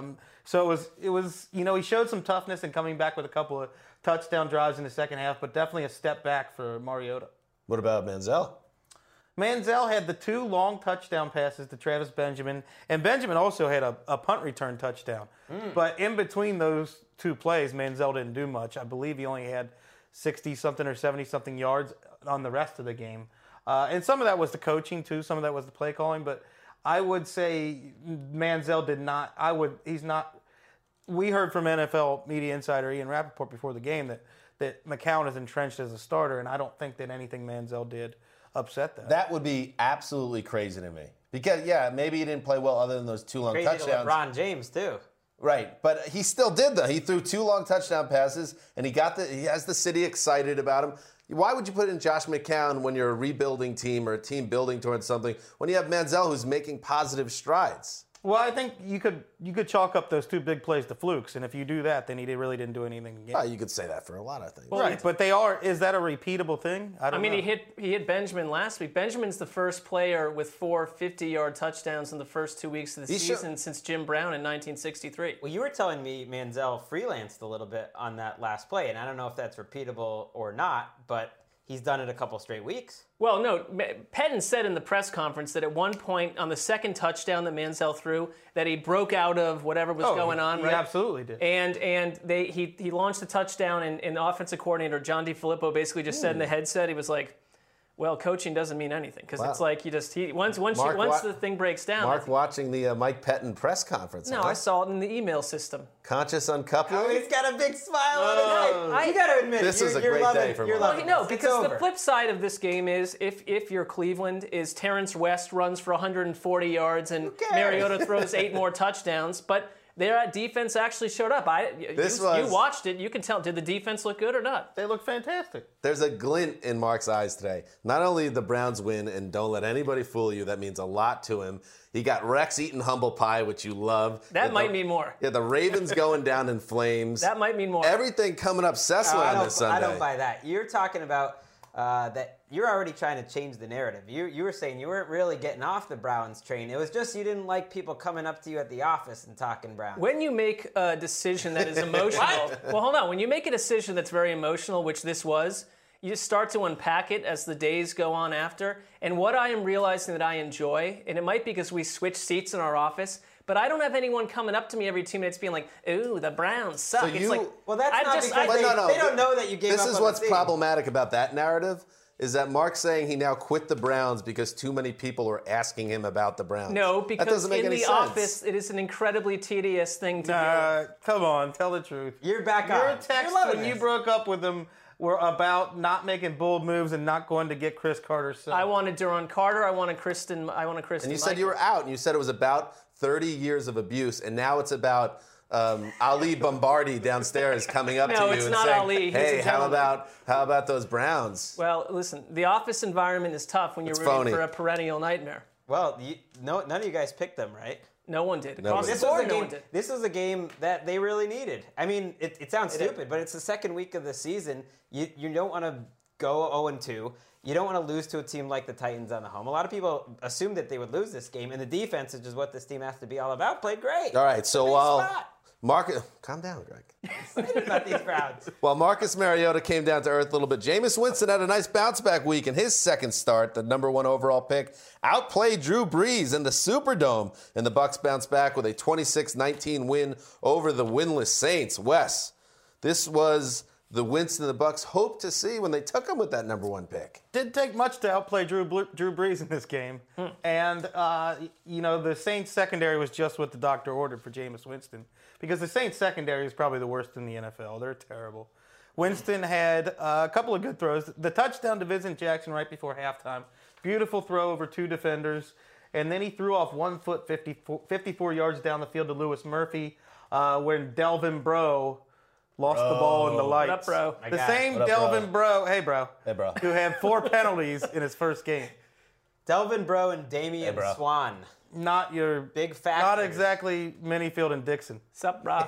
So it was he showed some toughness in coming back with a couple of touchdown drives in the second half, but definitely a step back for Mariota. What about Manziel? Manziel had the 2 long touchdown passes to Travis Benjamin, and Benjamin also had a punt return touchdown. But in between those 2 plays, Manziel didn't do much. I believe he only had 60-something or 70-something yards on the rest of the game. And some of that was the coaching, too. Some of that was the play calling. But I would say Manziel did not – he's not – we heard from NFL media insider Ian Rappaport before the game that McCown is entrenched as a starter, and I don't think that anything Manziel did upset that. That would be absolutely crazy to me. Because, maybe he didn't play well other than those 2 long Crazy touchdowns. to LeBron James, too. Right, but he still did though. He threw 2 long touchdown passes, and he has the city excited about him. Why would you put in Josh McCown when you're a rebuilding team or a team building towards something when you have Manziel who's making positive strides? Well, I think you could chalk up those 2 big plays to flukes, and if you do that, then he really didn't do anything again. Well, you could say that for a lot of things. Right, but is that a repeatable thing? I don't know. He hit Benjamin last week. Benjamin's the first player with 4 50-yard touchdowns in the first 2 weeks of the season since Jim Brown in 1963. Well, you were telling me Manziel freelanced a little bit on that last play, and I don't know if that's repeatable or not, but he's done it a couple straight weeks. Well, no, Pettin said in the press conference that at one point on the second touchdown that Manziel threw, that he broke out of whatever was going on. He right? absolutely did. And he launched the touchdown, and the offensive coordinator, John DeFilippo, basically just said in the headset, he was like, well, coaching doesn't mean anything because it's like once the thing breaks down. Mark watching the Mike Pettin press conference. No, I saw it in the email system. Conscious uncoupling? Oh, he's got a big smile on his face. You got to admit, this is a you're great loving, day for you're Mark. loving No, this. It's because the over. flip side of this game is if you're Cleveland, is Terrence West runs for 140 yards and cares? Mariota throws 8 more touchdowns, but their defense actually showed up. You watched it. You can tell. Did the defense look good or not? They look fantastic. There's a glint in Mark's eyes today. Not only the Browns win, and don't let anybody fool you, that means a lot to him. He got Rex eating humble pie, which you love. That might mean more. Yeah, the Ravens going down in flames. That might mean more. Everything coming up Cessna on this Sunday. I don't buy that. You're talking about that you're already trying to change the narrative. You were saying you weren't really getting off the Browns train. It was just you didn't like people coming up to you at the office and talking Browns. When you make a decision that is emotional, well, hold on. When you make a decision that's very emotional, which this was, you start to unpack it as the days go on after. And what I am realizing that I enjoy, and it might be because we switch seats in our office, but I don't have anyone coming up to me every 2 minutes being like, ooh, the Browns suck. So It's like, well, that's I not just- because I- they don't know that you gave up This is on what's the team. problematic about that narrative, is that Mark's saying he now quit the Browns because too many people are asking him about the Browns. No, that because doesn't make in any the sense. office, it is an incredibly tedious thing to do. Come on, tell the truth. You're back on. Your You're texts loving when you this. broke up with him were about not making bold moves and not going to get Chris Carter's son. I wanted Duron Carter. I wanted Kristen. And you said you were out, and you said it was about 30 years of abuse, and now it's about Ali Bombardi downstairs coming up to you it's and not saying, Ali. He's hey, a how gentleman." about those Browns? Well, listen, the office environment is tough when you're It's rooting phony. for a perennial nightmare. Well, none of you guys picked them, right? No one did. Nobody Across did. the board, no one did. This was a game that they really needed. I mean, it sounds stupid, but it's the second week of the season. You don't want to go 0-2. You don't want to lose to a team like the Titans on the home. A lot of people assumed that they would lose this game, and the defense, which is what this team has to be all about, played great. All right, so Big while spot. calm down, Greg. Excited about these Browns. While Marcus Mariota came down to earth a little bit, Jameis Winston had a nice bounce-back week in his second start. The number 1 overall pick outplayed Drew Brees in the Superdome, and the Bucs bounced back with a 26-19 win over the winless Saints. Wes, this was the Winston the Bucs hoped to see when they took him with that number 1 pick. Didn't take much to outplay Drew Brees in this game. And, the Saints secondary was just what the doctor ordered for Jameis Winston. Because the Saints secondary is probably the worst in the NFL. They're terrible. Winston had a couple of good throws. The touchdown to Vincent Jackson right before halftime. Beautiful throw over 2 defenders. And then he threw off 1 foot 54 yards down the field to Lewis Murphy when Delvin Breaux lost the ball in the lights. What up, bro? The same What up, Delvin Breaux, hey bro, who had 4 penalties in his first game. Delvin Breaux and Damian Swan. Not your Big factors. Not exactly Minifield and Dixon. Sup, bro?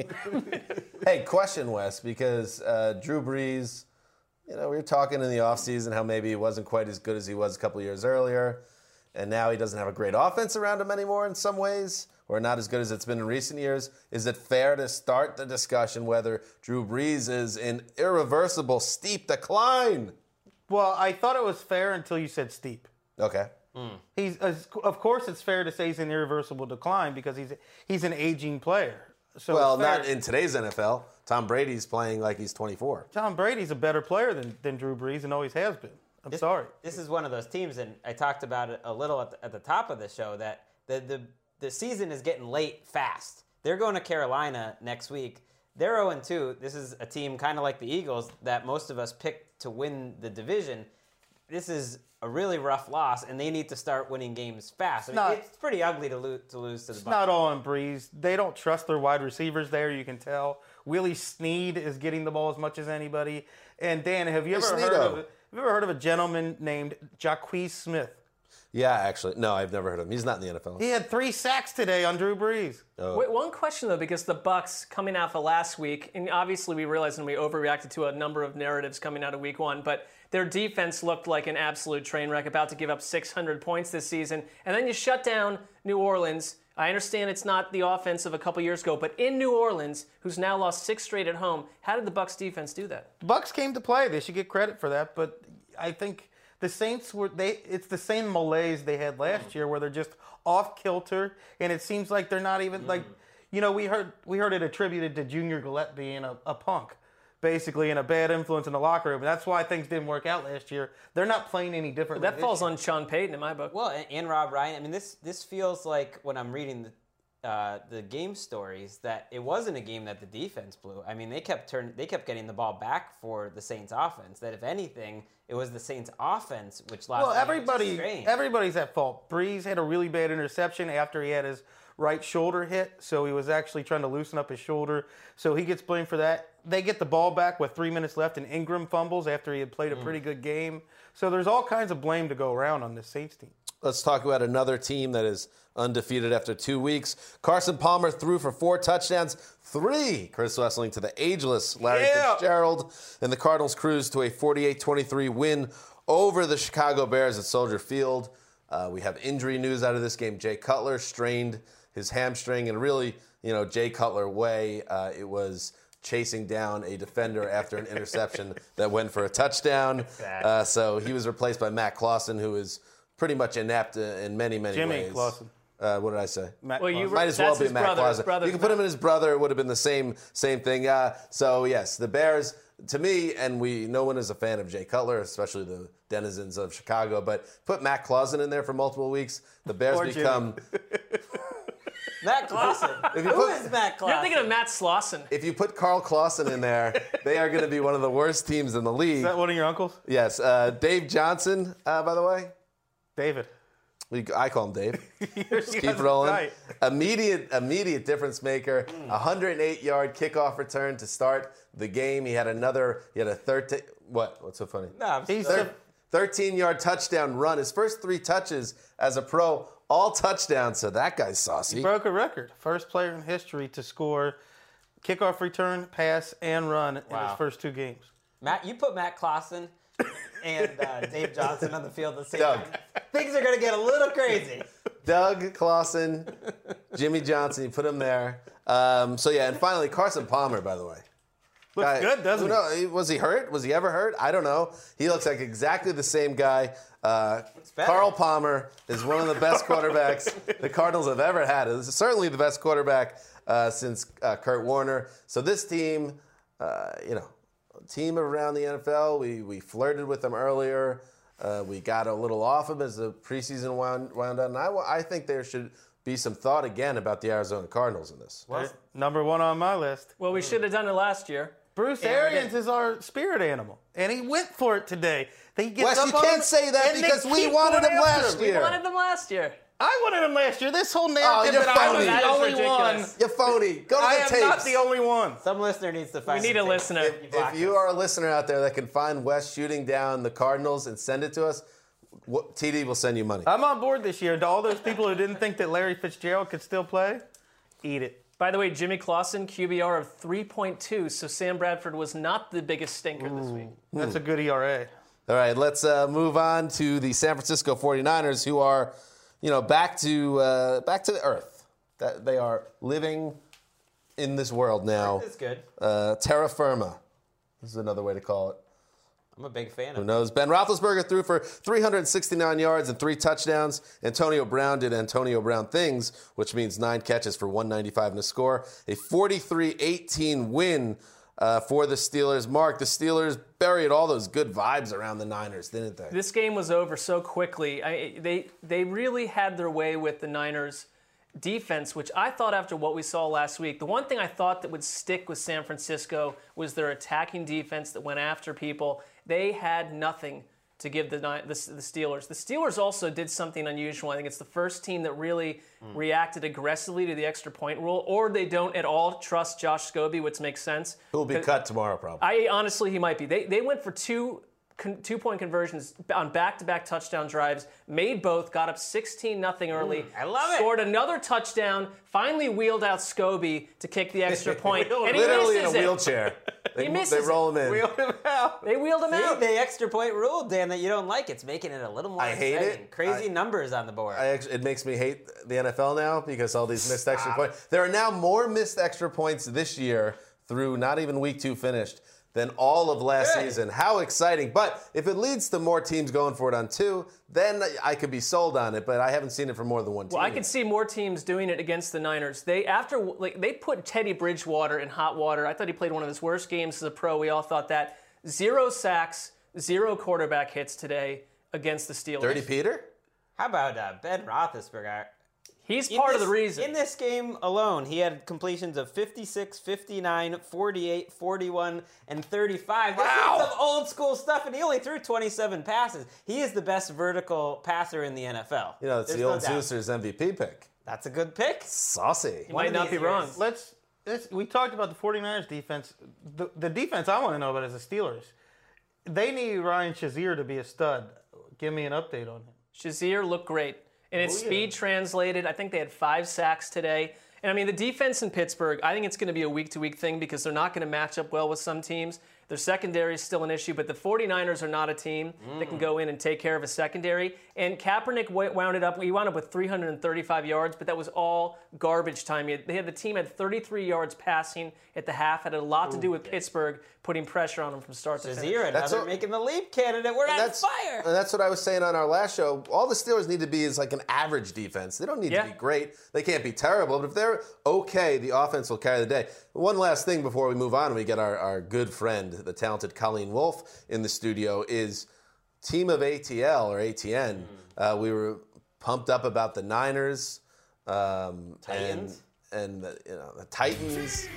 Hey, question, Wes, because Drew Brees, we were talking in the offseason how maybe he wasn't quite as good as he was a couple years earlier. and now he doesn't have a great offense around him anymore in some ways, or not as good as it's been in recent years. Is it fair to start the discussion whether Drew Brees is in irreversible, steep decline? Well, I thought it was fair until you said steep. Okay. Of course, it's fair to say he's in irreversible decline because he's an aging player. So Well, it's fair. not in today's NFL. Tom Brady's playing like he's 24. Tom Brady's a better player than Drew Brees and always has been. I'm sorry. This is one of those teams, and I talked about it a little at the top of the show, that the season is getting late fast. They're going to Carolina next week. They're 0-2. This is a team kind of like the Eagles that most of us picked to win the division. This is a really rough loss, and they need to start winning games fast. It's pretty ugly to lose to the Bucs. It's not all on Breeze. They don't trust their wide receivers there, you can tell. Willie Snead is getting the ball as much as anybody. And Dan, have you ever heard of a gentleman named Jacquez Smith? Yeah, actually. No, I've never heard of him. He's not in the NFL. He had 3 sacks today on Drew Brees. Wait, one question though, because the Bucs coming out of last week, and obviously we realized and we overreacted to a number of narratives coming out of week 1, but their defense looked like an absolute train wreck, about to give up 600 points this season. And then you shut down New Orleans. I understand it's not the offense of a couple years ago, but in New Orleans, who's now lost 6 straight at home, how did the Bucs defense do that? The Bucs came to play. They should get credit for that, but I think the Saints it's the same malaise they had last year where they're just off kilter, and it seems like they're not even we heard it attributed to Junior Gillette being a punk, basically, and a bad influence in the locker room. And that's why things didn't work out last year. They're not playing any different. That falls on Sean Payton in my book. Well, and Rob Ryan. I mean, this feels like when I'm reading the game stories that it wasn't a game that the defense blew. I mean, they kept getting the ball back for the Saints offense. That if anything, it was the Saints offense which lost. Well, everybody's at fault. Breeze had a really bad interception after he had his right shoulder hit, so he was actually trying to loosen up his shoulder. So he gets blamed for that. They get the ball back with 3 minutes left, and Ingram fumbles after he had played a pretty good game. So there's all kinds of blame to go around on this Saints team. Let's talk about another team that is undefeated after 2 weeks. Carson Palmer threw for 4 touchdowns, 3 Chris Wesseling to the ageless Larry Fitzgerald, and the Cardinals cruised to a 48-23 win over the Chicago Bears at Soldier Field. We have injury news out of this game. Jay Cutler strained his hamstring, and really, Jay Cutler way, it was chasing down a defender after an interception that went for a touchdown. So he was replaced by Matt Clausen, who is pretty much inept in many, many ways. Jimmy Clausen. What did I say? Matt Might as well be Matt Clausen. You can put him in his brother. It would have been the same thing. So, yes, the Bears, to me, and no one is a fan of Jay Cutler, especially the denizens of Chicago, but put Matt Clausen in there for multiple weeks, the Bears become... Matt Clausen. Who is Matt Clausen? You're thinking of Matt Slauson. If you put Carl Clausen in there, they are going to be one of the worst teams in the league. Is that one of your uncles? Yes. Dave Johnson, by the way. David. I call him Dave. Just keep rolling. Right. Immediate difference maker. 108-yard kickoff return to start the game. He had a 13. What? What's so funny? No, He's 13-yard touchdown run. His first 3 touches as a pro, all touchdowns. So that guy's saucy. He broke a record. First player in history to score kickoff return, pass, and run in his first 2 games. Matt, you put Matt Clausen and Dave Johnson on the field at the same time. Things are going to get a little crazy. Doug Clausen, Jimmy Johnson, you put him there. And finally, Carson Palmer, by the way. Looks good, doesn't he? Was he hurt? Was he ever hurt? I don't know. He looks like exactly the same guy. Carl Palmer is one of the best quarterbacks the Cardinals have ever had. This is certainly the best quarterback since Kurt Warner. So this team, team around the NFL, we flirted with them earlier. We got a little off them as the preseason wound on. And I think there should be some thought again about the Arizona Cardinals in this. Number 1 on my list. Well, we should have done it last year. Bruce Arians is our spirit animal, and he went for it today. Wes, you can't say that because we wanted him last year. We wanted them last year. I wanted him last year. This whole narrative you're that I was phony. the That is only ridiculous. one. You're phony. Go to I the am tapes. not the only one. Some listener needs to find We need a listener. If you are a listener out there that can find Wes shooting down the Cardinals and send it to us, TD will send you money. I'm on board this year. To all those people who didn't think that Larry Fitzgerald could still play, eat it. By the way, Jimmy Clausen, QBR of 3.2, so Sam Bradford was not the biggest stinker this week. That's a good ERA. All right, let's move on to the San Francisco 49ers, who are, back to the earth. That they are living in this world now. It's good. Terra firma. This is another way to call it. I'm a big fan of Who it. knows? Ben Roethlisberger threw for 369 yards and 3 touchdowns. Antonio Brown did Antonio Brown things, which means 9 catches for 195 and a score. A 43-18 win for the Steelers. Mark, the Steelers buried all those good vibes around the Niners, didn't they? This game was over so quickly. They really had their way with the Niners defense, which I thought after what we saw last week, the one thing I thought that would stick with San Francisco was their attacking defense that went after people. They had nothing to give the Steelers. The Steelers also did something unusual. I think it's the first team that really reacted aggressively to the extra point rule, or they don't at all trust Josh Scobie, which makes sense. Who will be cut tomorrow, probably. Honestly, he might be. They went for two-point conversions on back-to-back touchdown drives, made both, got up 16-0 early. I love it. Scored another touchdown, finally wheeled out Scobie to kick the extra point, and he Literally in a misses it. wheelchair. He misses They roll him in. They wheeled him out. The extra point rule, Dan, that you don't like, it's making it a little more I hate exciting. it. Crazy numbers on the board. It makes me hate the NFL now because all these missed extra points. There are now more missed extra points this year through not even week 2 finished than all of last season. How exciting. But if it leads to more teams going for it on 2, then I could be sold on it, but I haven't seen it for more than one team. Well, I could see more teams doing it against the Niners. They put Teddy Bridgewater in hot water. I thought he played one of his worst games as a pro. We all thought that. 0 sacks, 0 quarterback hits today against the Steelers. Dirty Peter? How about Ben Roethlisberger? He's part of the reason. In this game alone, he had completions of 56, 59, 48, 41, and 35. This is some old school stuff, and he only threw 27 passes. He is the best vertical passer in the NFL. It's There's the old no doubt. Zeusers MVP pick. That's a good pick. Saucy. You might not be wrong. We talked about the 49ers defense. The defense I want to know about is the Steelers. They need Ryan Shazier to be a stud. Give me an update on him. Shazier looked great. And its speed translated. I think they had 5 sacks today. And I mean, the defense in Pittsburgh, I think it's going to be a week-to-week thing because they're not going to match up well with some teams. Their secondary is still an issue, but the 49ers are not a team that can go in and take care of a secondary. And Kaepernick wound up with 335 yards, but that was all garbage time. The team had 33 yards passing at the half. Had a lot to do with Pittsburgh putting pressure on them from start to finish. Shazier, another making the leap candidate. We're on fire. And that's what I was saying on our last show. All the Steelers need to be is like an average defense. They don't need to be great. They can't be terrible. But if they're okay, the offense will carry the day. One last thing before we move on, we get our good friend, the talented Colleen Wolfe, in the studio, is team of ATL or ATN. We were pumped up about the Niners. Titans? And the Titans.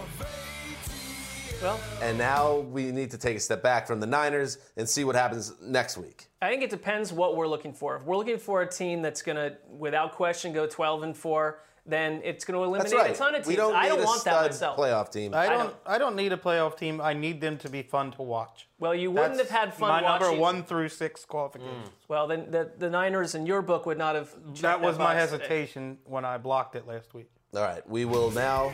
Well, and now we need to take a step back from the Niners and see what happens next week. I think it depends what we're looking for. If we're looking for a team that's going to, without question, go 12-4, then it's going to eliminate a ton of teams. I don't want that myself. Playoff team. I don't need a playoff team. I need them to be fun to watch. Well, you wouldn't have had fun my watching. number 1 through 6 qualifications. Well, then the Niners in your book would not have. That was my hesitation when I blocked it last week. All right, we will now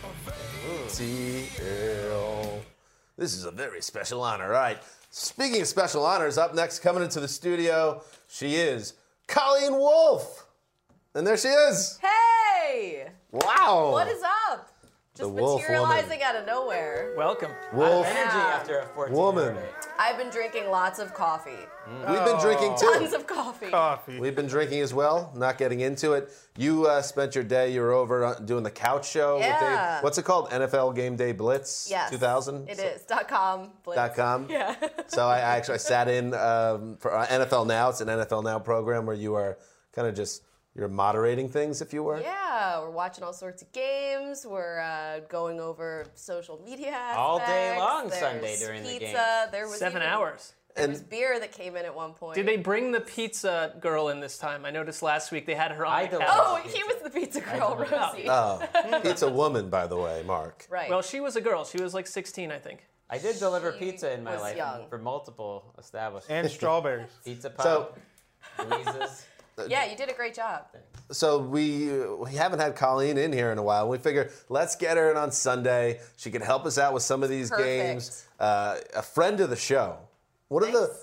TL. This is a very special honor. All right, speaking of special honors, up next, coming into the studio, she is Colleen Wolfe. And there she is. Hey! Wow. What is up? Just The Wolf materializing out of nowhere. Welcome. Wolf Energy after a 14 woman. I've been drinking lots of coffee. We've been drinking too. Tons of coffee. Coffee. We've been drinking as well, not getting into it. You spent your day, you were over doing the couch show. Yeah. What's it called? NFL Game Day Blitz Yes. 2000? It is. .com. Blitz. .com? Yeah. So I sat in for NFL Now. It's an NFL Now program where you are kind of just, you're moderating things, if you were. Yeah, we're watching all sorts of games. We're going over social media aspects. All day long There's Sunday during the pizza. games. There was 7 even- hours. There was beer that came in at one point. Did they bring the pizza girl in this time? I noticed last week they had her on I the don't- couch. Oh, he was the pizza girl, Rosie. Pizza woman, by the way, Mark. Right. Well, she was a girl. She was like 16, I think. I did deliver She pizza in my was life young. for multiple establishments. And strawberries. Pizza Pub, So, Louise's. Yeah, you did a great job. so we haven't had Colleen in here in a while. We figured let's get her in on Sunday. She could help us out with some of these Perfect. games. A friend of the show. One of the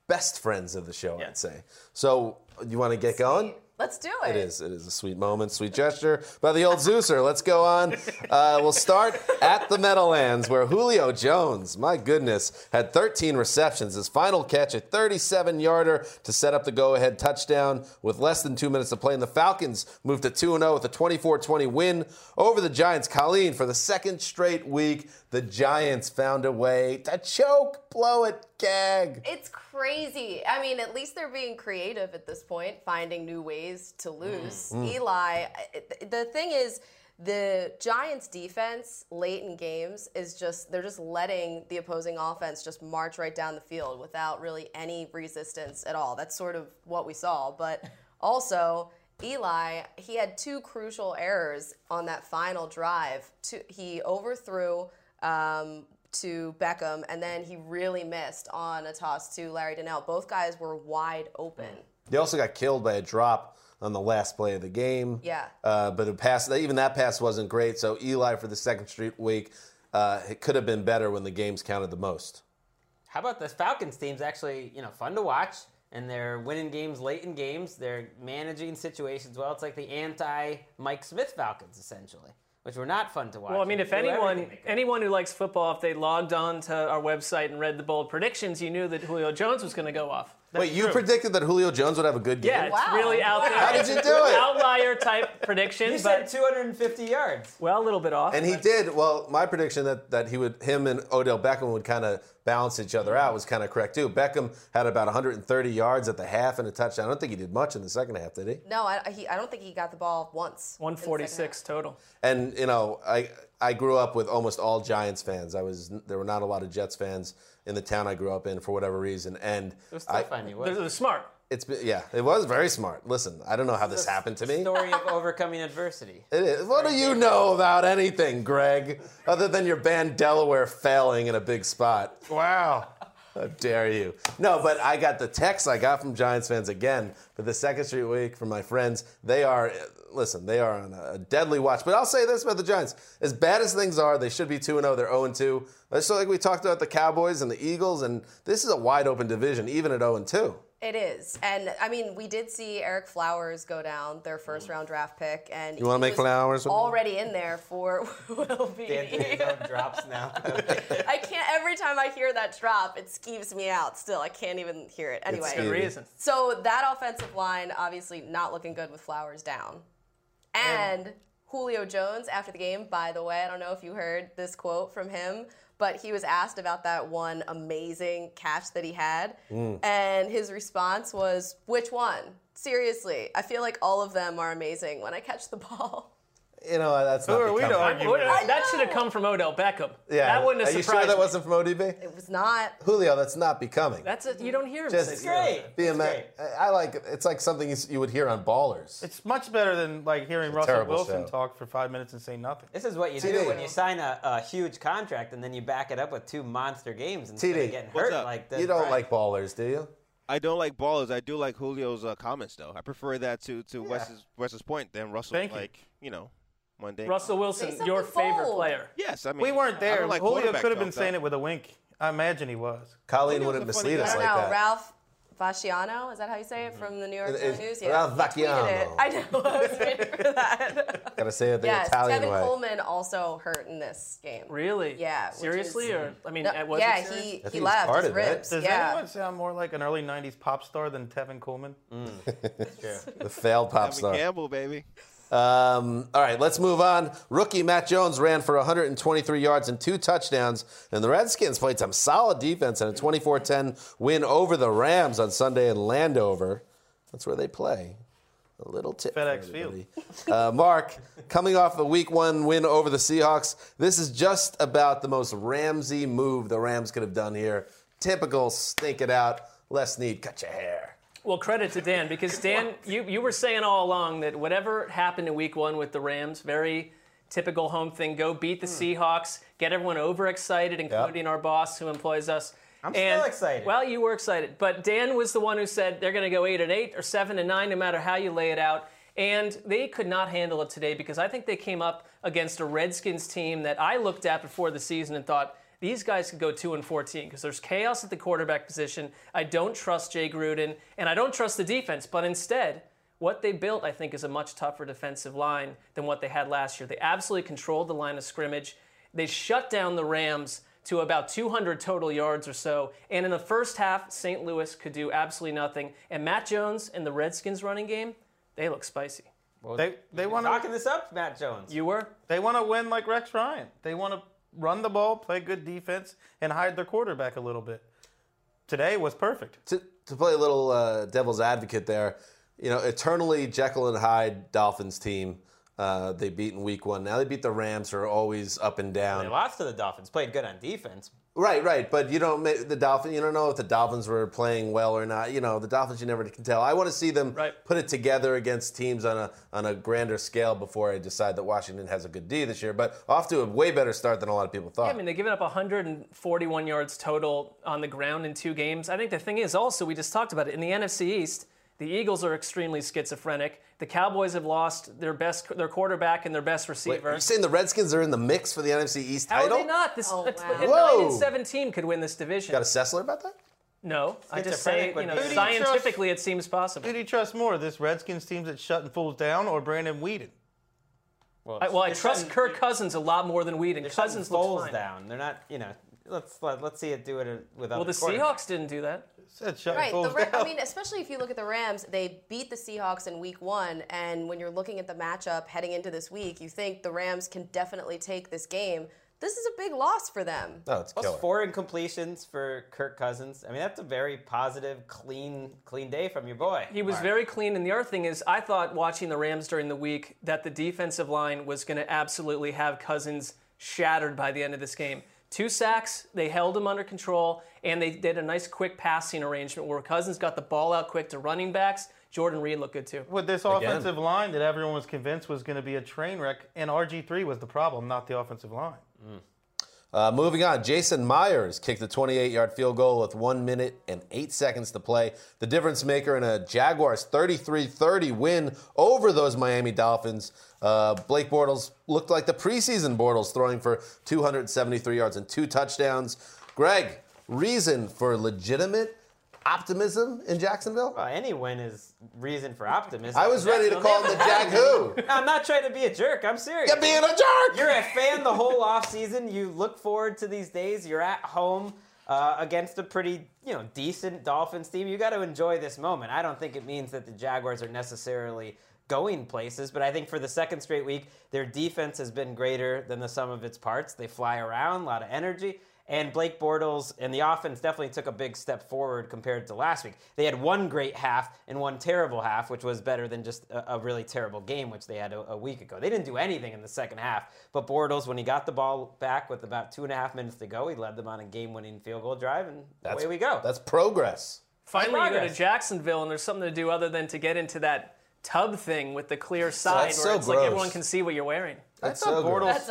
best friends of the show, I'd say. So, you want to get going? Let's do it. It is a sweet moment, sweet gesture by the old Zeuser. Let's go on. We'll start at the Meadowlands, where Julio Jones, my goodness, had 13 receptions. His final catch, a 37-yarder to set up the go-ahead touchdown with less than 2 minutes to play. And the Falcons moved to 2-0 with a 24-20 win over the Giants. Colleen, for the second straight week, the Giants found a way to choke, blow it, gag. It's crazy. I mean, at least they're being creative at this point, finding new ways to lose. Eli, the thing is, the Giants' defense late in games is they're just letting the opposing offense just march right down the field without really any resistance at all. That's sort of what we saw. But also, Eli, he had two crucial errors on that final drive. He overthrew to Beckham, and then he really missed on a toss to Larry Donnell. Both guys were wide open. They also got killed by a drop on the last play of the game. Yeah. But even that pass wasn't great. So Eli, for the second straight week, it could have been better when the games counted the most. How about this Falcons team's actually, fun to watch, and they're winning games late in games. They're managing situations well. It's like the anti-Mike Smith Falcons, essentially, which were not fun to watch. Well, I mean, if anyone who likes football, if they logged on to our website and read the bold predictions, you knew that Julio Jones was going to go off. Wait, you predicted that Julio Jones would have a good game? Yeah, it's really out there. How did you do it? Outlier type prediction. You said 250 yards. Well, a little bit off. And he did. Well, my prediction that him and Odell Beckham would kind of balance each other out was kind of correct too. Beckham had about 130 yards at the half and a touchdown. I don't think he did much in the second half, did he? No, I don't think he got the ball once. 146 total. And I grew up with almost all Giants fans. There were not a lot of Jets fans in the town I grew up in for whatever reason. And it was tough on you. They're smart. It was very smart. Listen, I don't know how this happened to me. Story of overcoming adversity. It is. What do you know about anything, Greg, other than your band Delaware failing in a big spot? Wow. How dare you? No, but I got the texts I got from Giants fans again for the second straight week from my friends. They are on a deadly watch. But I'll say this about the Giants. As bad as things are, they should be 2-0. They're 0-2. Just like we talked about the Cowboys and the Eagles, and this is a wide open division, even at 0-2. It is. And, I mean, we did see Eric Flowers go down, their first-round draft pick. And you want to make Flowers? Already in there for Will be. Drops now. I can't. Every time I hear that drop, it skeeves me out still. I can't even hear it. Anyway. Good reason. So that offensive line, obviously not looking good with Flowers down. And Julio Jones, after the game, by the way, I don't know if you heard this quote from him, but he was asked about that one amazing catch that he had. And his response was, which one? Seriously, I feel like all of them are amazing when I catch the ball. That's not. Who are we to argue with? That should have come from Odell Beckham. Yeah. That wouldn't have Are you surprised sure that me. wasn't from ODB? It was not. Julio, that's not becoming. You don't hear him Just say that. Great. I like it. It's like something you would hear on Ballers. It's much better than hearing Russell terrible Wilson show. talk for 5 minutes and say nothing. This is what you do when you sign a huge contract and then you back it up with two monster games instead of getting hurt up? like this. You don't like Ballers, do you? I don't like Ballers. I do like Julio's comments, though. I prefer that to Wes's point than Russell. Thank you. One day. Russell Wilson, Say your something favorite bold. player. Yes, I mean We weren't I there. don't like Julio quarterback could have been talk, saying though. it with a wink. I imagine he was. Colleen Julio's wouldn't a funny mislead guy. us I like don't know. that. Ralph Fasciano, is that how you say it, from the New York News? Yeah, Ralph he tweeted it. Vacchiano. I know. I was waiting for that. Gotta say it the Yes, Italian Tevin way. Coleman also hurt in this game. Really? Yeah. which Seriously? is- Or, I mean, No, was yeah, it serious? I he think he's left his parted, right? ribs. Does yeah. anyone sound more like an early 90s pop star than Tevin Coleman? The failed pop Tevin star. Campbell, baby. All right, let's move on. Rookie Matt Jones ran for 123 yards and 2 touchdowns, and the Redskins played some solid defense in a 24-10 win over the Rams on Sunday in Landover. That's where they play. A little tip. FedEx for everybody. Mark, coming off the Week 1 win over the Seahawks, this is just about the most Ramsey move the Rams could have done here. Typical, stink it out. Les Snead, cut your hair. Well, credit to Dan, because Dan, you were saying all along that whatever happened in Week 1 with the Rams, very typical home thing, go beat the Seahawks, get everyone overexcited, including our boss who employs us. I'm still excited. Well, you were excited, but Dan was the one who said they're going to go 8-8 or 7-9, no matter how you lay it out. And they could not handle it today because I think they came up against a Redskins team that I looked at before the season and thought, these guys could go 2-14 because there's chaos at the quarterback position. I don't trust Jay Gruden, and I don't trust the defense. But instead, what they built, I think, is a much tougher defensive line than what they had last year. They absolutely controlled the line of scrimmage. They shut down the Rams to about 200 total yards or so. And in the first half, St. Louis could do absolutely nothing. And Matt Jones and the Redskins running game, they look spicy. Well, They want knocking this up, Matt Jones. You were? They want to win like Rex Ryan. They want to run the ball, play good defense, and hide their quarterback a little bit. Today was perfect. To play a little devil's advocate there, eternally Jekyll and Hyde Dolphins team. They beat in week 1. Now they beat the Rams, who are always up and down. They lost to the Dolphins. Played good on defense. Right. But you don't know if the Dolphins were playing well or not. The Dolphins, you never can tell. I want to see them put it together against teams on a grander scale before I decide that Washington has a good D this year. But off to a way better start than a lot of people thought. Yeah, I mean, they've given up 141 yards total on the ground in 2 games. I think the thing is also, we just talked about it, in the NFC East, the Eagles are extremely schizophrenic. The Cowboys have lost their quarterback and their best receiver. Wait, are you saying the Redskins are in the mix for the NFC East title? How are they not? wow. 9-17 could win this division. Got a Sessler about that? No, I just say, scientifically it seems possible. Who do you trust more, this Redskins team that's shutting fools down or Brandon Weeden? I trust Kirk Cousins a lot more than Weeden. Cousins looks fine. Down. They're not, let's see it do it without. Well, the Seahawks didn't do that. Right. Especially if you look at the Rams, they beat the Seahawks in week 1, and when you're looking at the matchup heading into this week, you think the Rams can definitely take this game. This is a big loss for them. Oh, it's killer. 4 incompletions for Kirk Cousins. I mean, that's a very positive, clean day from your boy. He was very clean, and the other thing is, I thought watching the Rams during the week that the defensive line was going to absolutely have Cousins shattered by the end of this game. 2 sacks, they held him under control, and they did a nice quick passing arrangement where Cousins got the ball out quick to running backs. Jordan Reed looked good too. With this offensive line that everyone was convinced was going to be a train wreck, and RG3 was the problem, not the offensive line. Moving on, Jason Myers kicked a 28-yard field goal with 1 minute and 8 seconds to play. The difference maker in a Jaguars 33-30 win over those Miami Dolphins. Blake Bortles looked like the preseason Bortles, throwing for 273 yards and 2 touchdowns. Greg, reason for legitimate optimism in Jacksonville? Well, any win is reason for optimism. I was ready to call him the Jag Who. I'm not trying to be a jerk. I'm serious. You're being a jerk! You're a fan the whole offseason. You look forward to these days. You're at home against a pretty decent Dolphins team. You got to enjoy this moment. I don't think it means that the Jaguars are necessarily going places, but I think for the second straight week, their defense has been greater than the sum of its parts. They fly around, a lot of energy. And Blake Bortles and the offense definitely took a big step forward compared to last week. They had 1 great half and 1 terrible half, which was better than just a really terrible game, which they had a week ago. They didn't do anything in the second half. But Bortles, when he got the ball back with about 2.5 minutes to go, he led them on a game-winning field goal drive, and away we go. That's progress. Finally, you go to Jacksonville, and there's something to do other than to get into that tub thing with the clear side where it's like everyone can see what you're wearing. I thought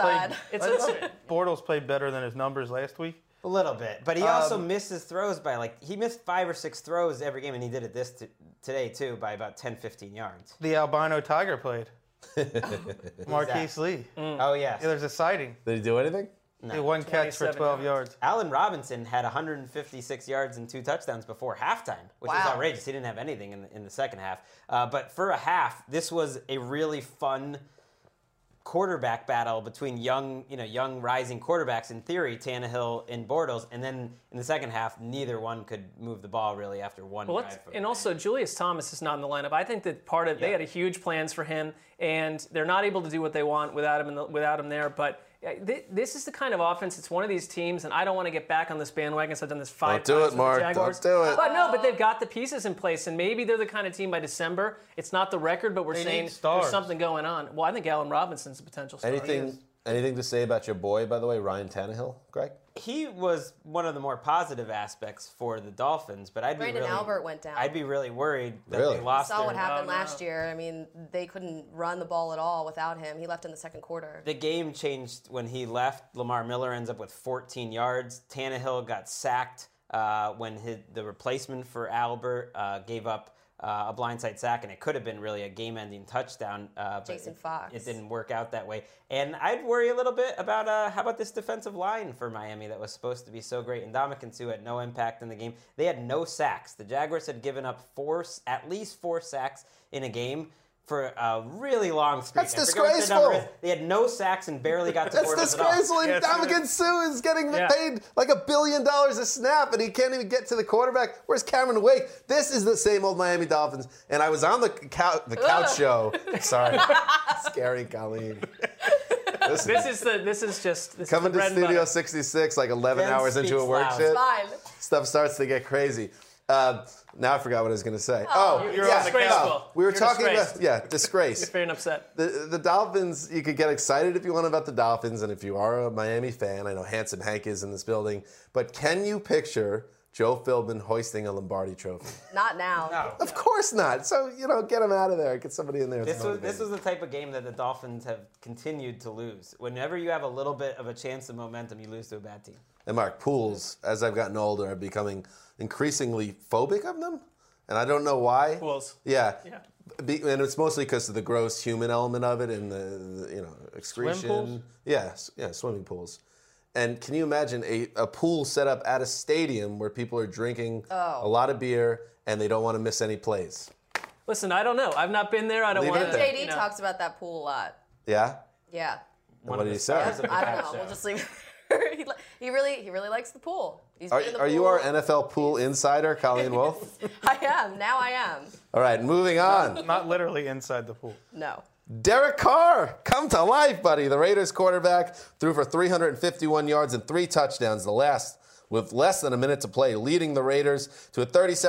Bortles played better than his numbers last week. A little bit, but he also missed his throws by he missed 5 or 6 throws every game, and he did it today too by about 10-15 yards. The albino tiger played. Marquise Lee. Oh yes. Yeah, there's a sighting. Did he do anything? No. He 1 catch for 12 yards. Allen Robinson had 156 yards and 2 touchdowns before halftime, which is outrageous. He didn't have anything in the second half. But for a half, this was a really fun quarterback battle between young rising quarterbacks, in theory, Tannehill and Bortles, and then in the second half, neither one could move the ball really after one drive. And also, Julius Thomas is not in the lineup. I think that part of they had a huge plans for him, and they're not able to do what they want without him there. But this is the kind of offense. It's one of these teams, and I don't want to get back on this bandwagon. So I've done this 5 times. Don't do it, with Mark. the Jaguars. Don't do it. But they've got the pieces in place, and maybe they're the kind of team by December. It's not the record, but we're saying there's something going on. Well, I think Allen Robinson's a potential star. Anything to say about your boy, by the way, Ryan Tannehill, Greg? He was one of the more positive aspects for the Dolphins, but Brandon Albert went down. I'd be really worried that they lost. Saw what happened last year. I mean, they couldn't run the ball at all without him. He left in the second quarter. The game changed when he left. Lamar Miller ends up with 14 yards. Tannehill got sacked when the replacement for Albert gave up a blindside sack, and it could have been really a game-ending touchdown. But Jason Fox. It didn't work out that way. And I'd worry a little bit about how about this defensive line for Miami that was supposed to be so great. And Ndamukong Suh had no impact in the game. They had no sacks. The Jaguars had given up at least 4 sacks in a game for a really long streak. That's I forget what the disgraceful. number is. They had no sacks and barely got to That's quarters at all. disgraceful. And Ndamukong Suh is getting paid like $1 billion a snap, and he can't even get to the quarterback. Where's Cameron Wake? This is the same old Miami Dolphins. And I was on the couch show. Sorry, scary Colleen. This is Coming the to bread and Studio butter. 66 like 11 Ben hours into speaks a work loud. shift. Fine. Stuff starts to get crazy. Now I forgot what I was going to say. You're disgraceful. We were You're talking disgraced. about disgrace. You're very upset. The Dolphins, you could get excited if you want about the Dolphins, and if you are a Miami fan, I know Handsome Hank is in this building, but can you picture Joe Philbin hoisting a Lombardi trophy? Not now. No. Of course not. So, get him out of there. Get somebody in there. This was the type of game that the Dolphins have continued to lose. Whenever you have a little bit of a chance of momentum, you lose to a bad team. And Mark, pools, as I've gotten older, are becoming increasingly phobic of them, and I don't know why. Pools. Yeah. And it's mostly because of the gross human element of it and the excretion. Swim pools? Yeah, swimming pools. And can you imagine a pool set up at a stadium where people are drinking a lot of beer and they don't want to miss any plays? Listen, I don't know. I've not been there. I don't Leave want it to. there. JD talks about that pool a lot. Yeah? Yeah. What did he say? Stars of the I Pat don't know. Show. We'll just leave it. He really likes the pool. He's been in the Are pool. you our NFL pool insider, Colleen Wolfe? I am. Now I am. All right, moving on. Not literally inside the pool. No. Derek Carr, come to life, buddy. The Raiders quarterback threw for 351 yards and 3 touchdowns, the last with less than a minute to play, leading the Raiders to a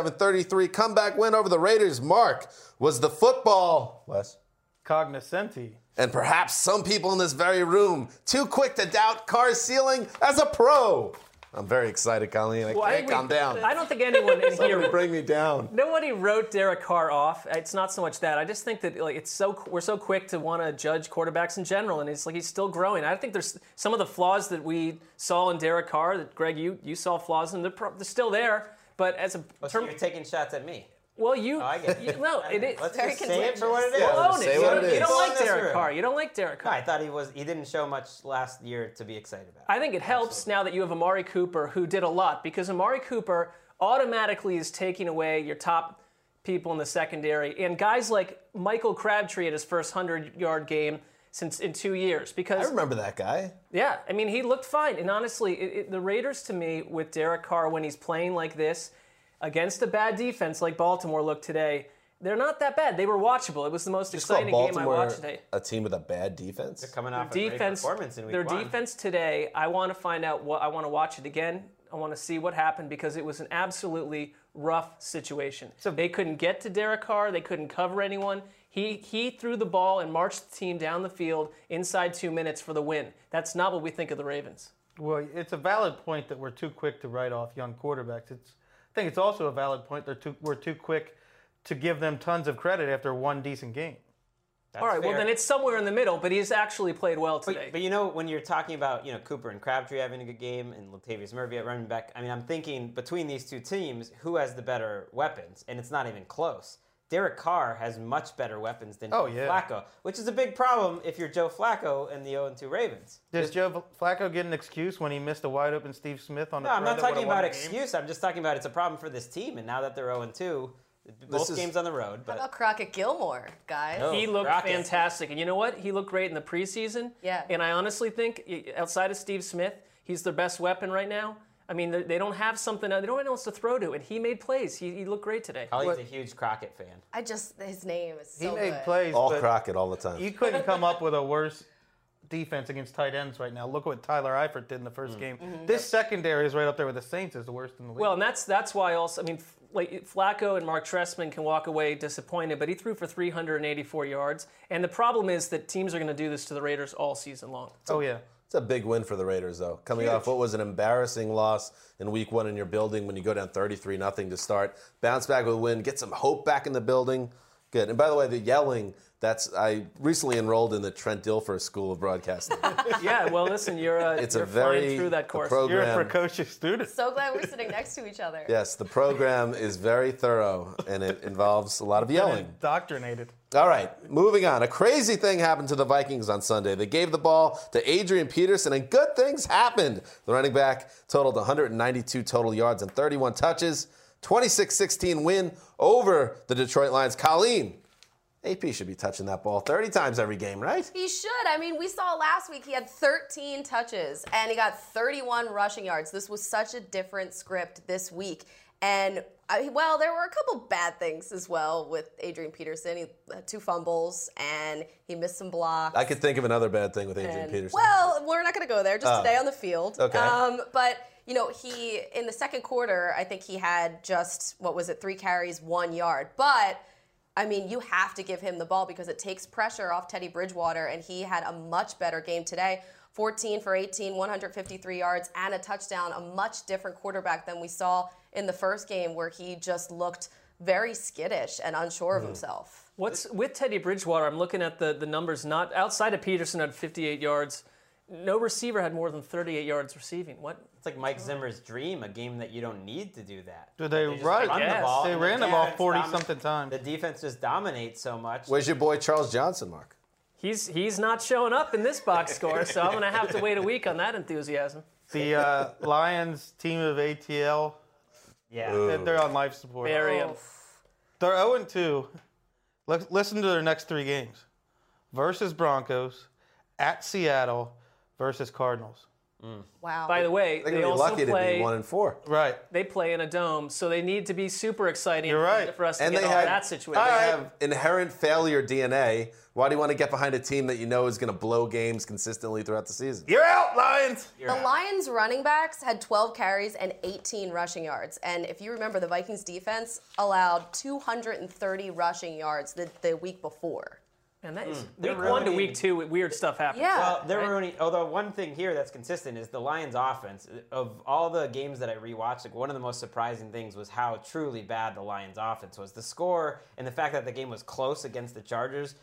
37-33 comeback win over the Raiders. Mark, was the football, Wes, Cognoscenti. and perhaps some people in this very room too quick to doubt Carr's ceiling as a pro? I'm very excited, Colleen. I can't calm down. I don't think anyone in Somebody here. bring me down. Nobody wrote Derek Carr off. It's not so much that. I just think that we're so quick to want to judge quarterbacks in general, and it's like he's still growing. I think there's some of the flaws that we saw in Derek Carr. That Greg, you saw flaws in. They're still there, but as a So you're taking shots at me. well, I get it. no, it is. Let's Very just say it for what it is. Yeah, Own say it. what it You is. don't like That's Derek true. Carr. You don't like Derek No, Carr. I thought he didn't show much last year to be excited about. I think it helps now that you have Amari Cooper, who did a lot, because Amari Cooper automatically is taking away your top people in the secondary, and guys like Michael Crabtree at his first 100-yard game since in 2 years. Because I remember that guy. yeah, I mean, he looked fine. And honestly, the Raiders, to me, with Derek Carr, when he's playing like this, against a bad defense like Baltimore looked today, they're not that bad. They were watchable. It was the most Just call exciting game I Baltimore watched today. a team with a bad defense. Coming off a great performance in week Their 1. defense today, I want to find out I want to watch it again. I want to see what happened because it was an absolutely rough situation. They couldn't get to Derek Carr. They couldn't cover anyone. He threw the ball and marched the team down the field inside 2 minutes for the win. That's not what we think of the Ravens. Well, it's a valid point that we're too quick to write off young quarterbacks. I think it's also a valid point that we're too quick to give them tons of credit after one decent game. That's All right, well fair. then it's somewhere in the middle, but he's actually played well today. But when you're talking about Cooper and Crabtree having a good game and Latavius Murphy at running back, I mean I'm thinking between these two teams, who has the better weapons? And it's not even close. Derek Carr has much better weapons than Joe Flacco, which is a big problem if you're Joe Flacco and the 0-2 Ravens. Does Joe Flacco get an excuse when he missed a wide open Steve Smith on the No, I'm throw not that would've talking won about the game? excuse. I'm just talking about it's a problem for this team. And now that they're 0-2, both games on the road. How But about Crockett Gilmore, guys? No. He looked Rocket. fantastic. And you know what? He looked great in the preseason. Yeah. And I honestly think, outside of Steve Smith, he's their best weapon right now. I mean, they don't have something, they don't have anyone else to throw to, and he made plays. He looked great today. Colleen's a huge Crockett fan. His name is He so made good. plays, All but Crockett all the time. you couldn't come up with a worse defense against tight ends right now. Look what Tyler Eifert did in the first game. This secondary is right up there with the Saints as the worst in the league. Well, and that's why also, I mean, like Flacco and Mark Trestman can walk away disappointed, but he threw for 384 yards. And the problem is that teams are going to do this to the Raiders all season long. oh, yeah. It's a big win for the Raiders, though. Coming off what was an embarrassing loss in Week 1 in your building when you go down 33-0 to start. Bounce back with a win. Get some hope back in the building. Good. And by the way, the yelling I recently enrolled in the Trent Dilfer School of Broadcasting. Yeah, well, listen, you're It's flying through that course. You're program. a precocious student. So glad we're sitting next to each other. Yes, the program is very thorough, and it involves a lot of yelling. Indoctrinated. All right, moving on. A crazy thing happened to the Vikings on Sunday. They gave the ball to Adrian Peterson, and good things happened. The running back totaled 192 total yards and 31 touches. 26-16 win over the Detroit Lions. Colleen, AP should be touching that ball 30 times every game, right? He should. I mean, we saw last week he had 13 touches and he got 31 rushing yards. This was such a different script this week. And, well, there were a couple bad things as well with Adrian Peterson. He had 2 fumbles and he missed some blocks. I could think of another bad thing with Adrian Peterson. Well, we're not going to go there. Just today on the field. Okay. But, you know, he, in the second quarter, I think he had just, 3 carries, 1 yard. But, I mean, you have to give him the ball because it takes pressure off Teddy Bridgewater, and he had a much better game today. 14 for 18, 153 yards, and a touchdown, a much different quarterback than we saw in the first game where he just looked very skittish and unsure of himself. What's with Teddy Bridgewater? I'm looking at the numbers. Not outside of Peterson had 58 yards. No receiver had more than 38 yards receiving. What? It's like Mike Zimmer's dream, a game that you don't need to do that. Do they just right? run the Yes. ball, They and ran the ball 40-something times. The defense just dominates so much. Where's your boy Charles Johnson, Mark? He's not showing up in this box score, so I'm going to have to wait a week on that enthusiasm. The Lions team of ATL, Yeah. they're on life support. Very They're 0-2. Listen to their next 3 games. Versus Broncos, at Seattle, versus Cardinals. Wow. By the way, They're they going to be also lucky to play. be 1-4. Right. They play in a dome, so they need to be super exciting. You're right. For us to And get they out of had that situation. They have inherent failure DNA. Why do you want to get behind a team that you know is going to blow games consistently throughout the season? You're out, Lions! The Lions running backs had 12 carries and 18 rushing yards. And if you remember, the Vikings defense allowed 230 rushing yards the week before. And that is They're week 1 to really- week 2, weird stuff happens. Yeah. Well, they're ruining. Although one thing here that's consistent is the Lions' offense. Of all the games that I rewatched, like one of the most surprising things was how truly bad the Lions' offense was. The score and the fact that the game was close against the Chargers,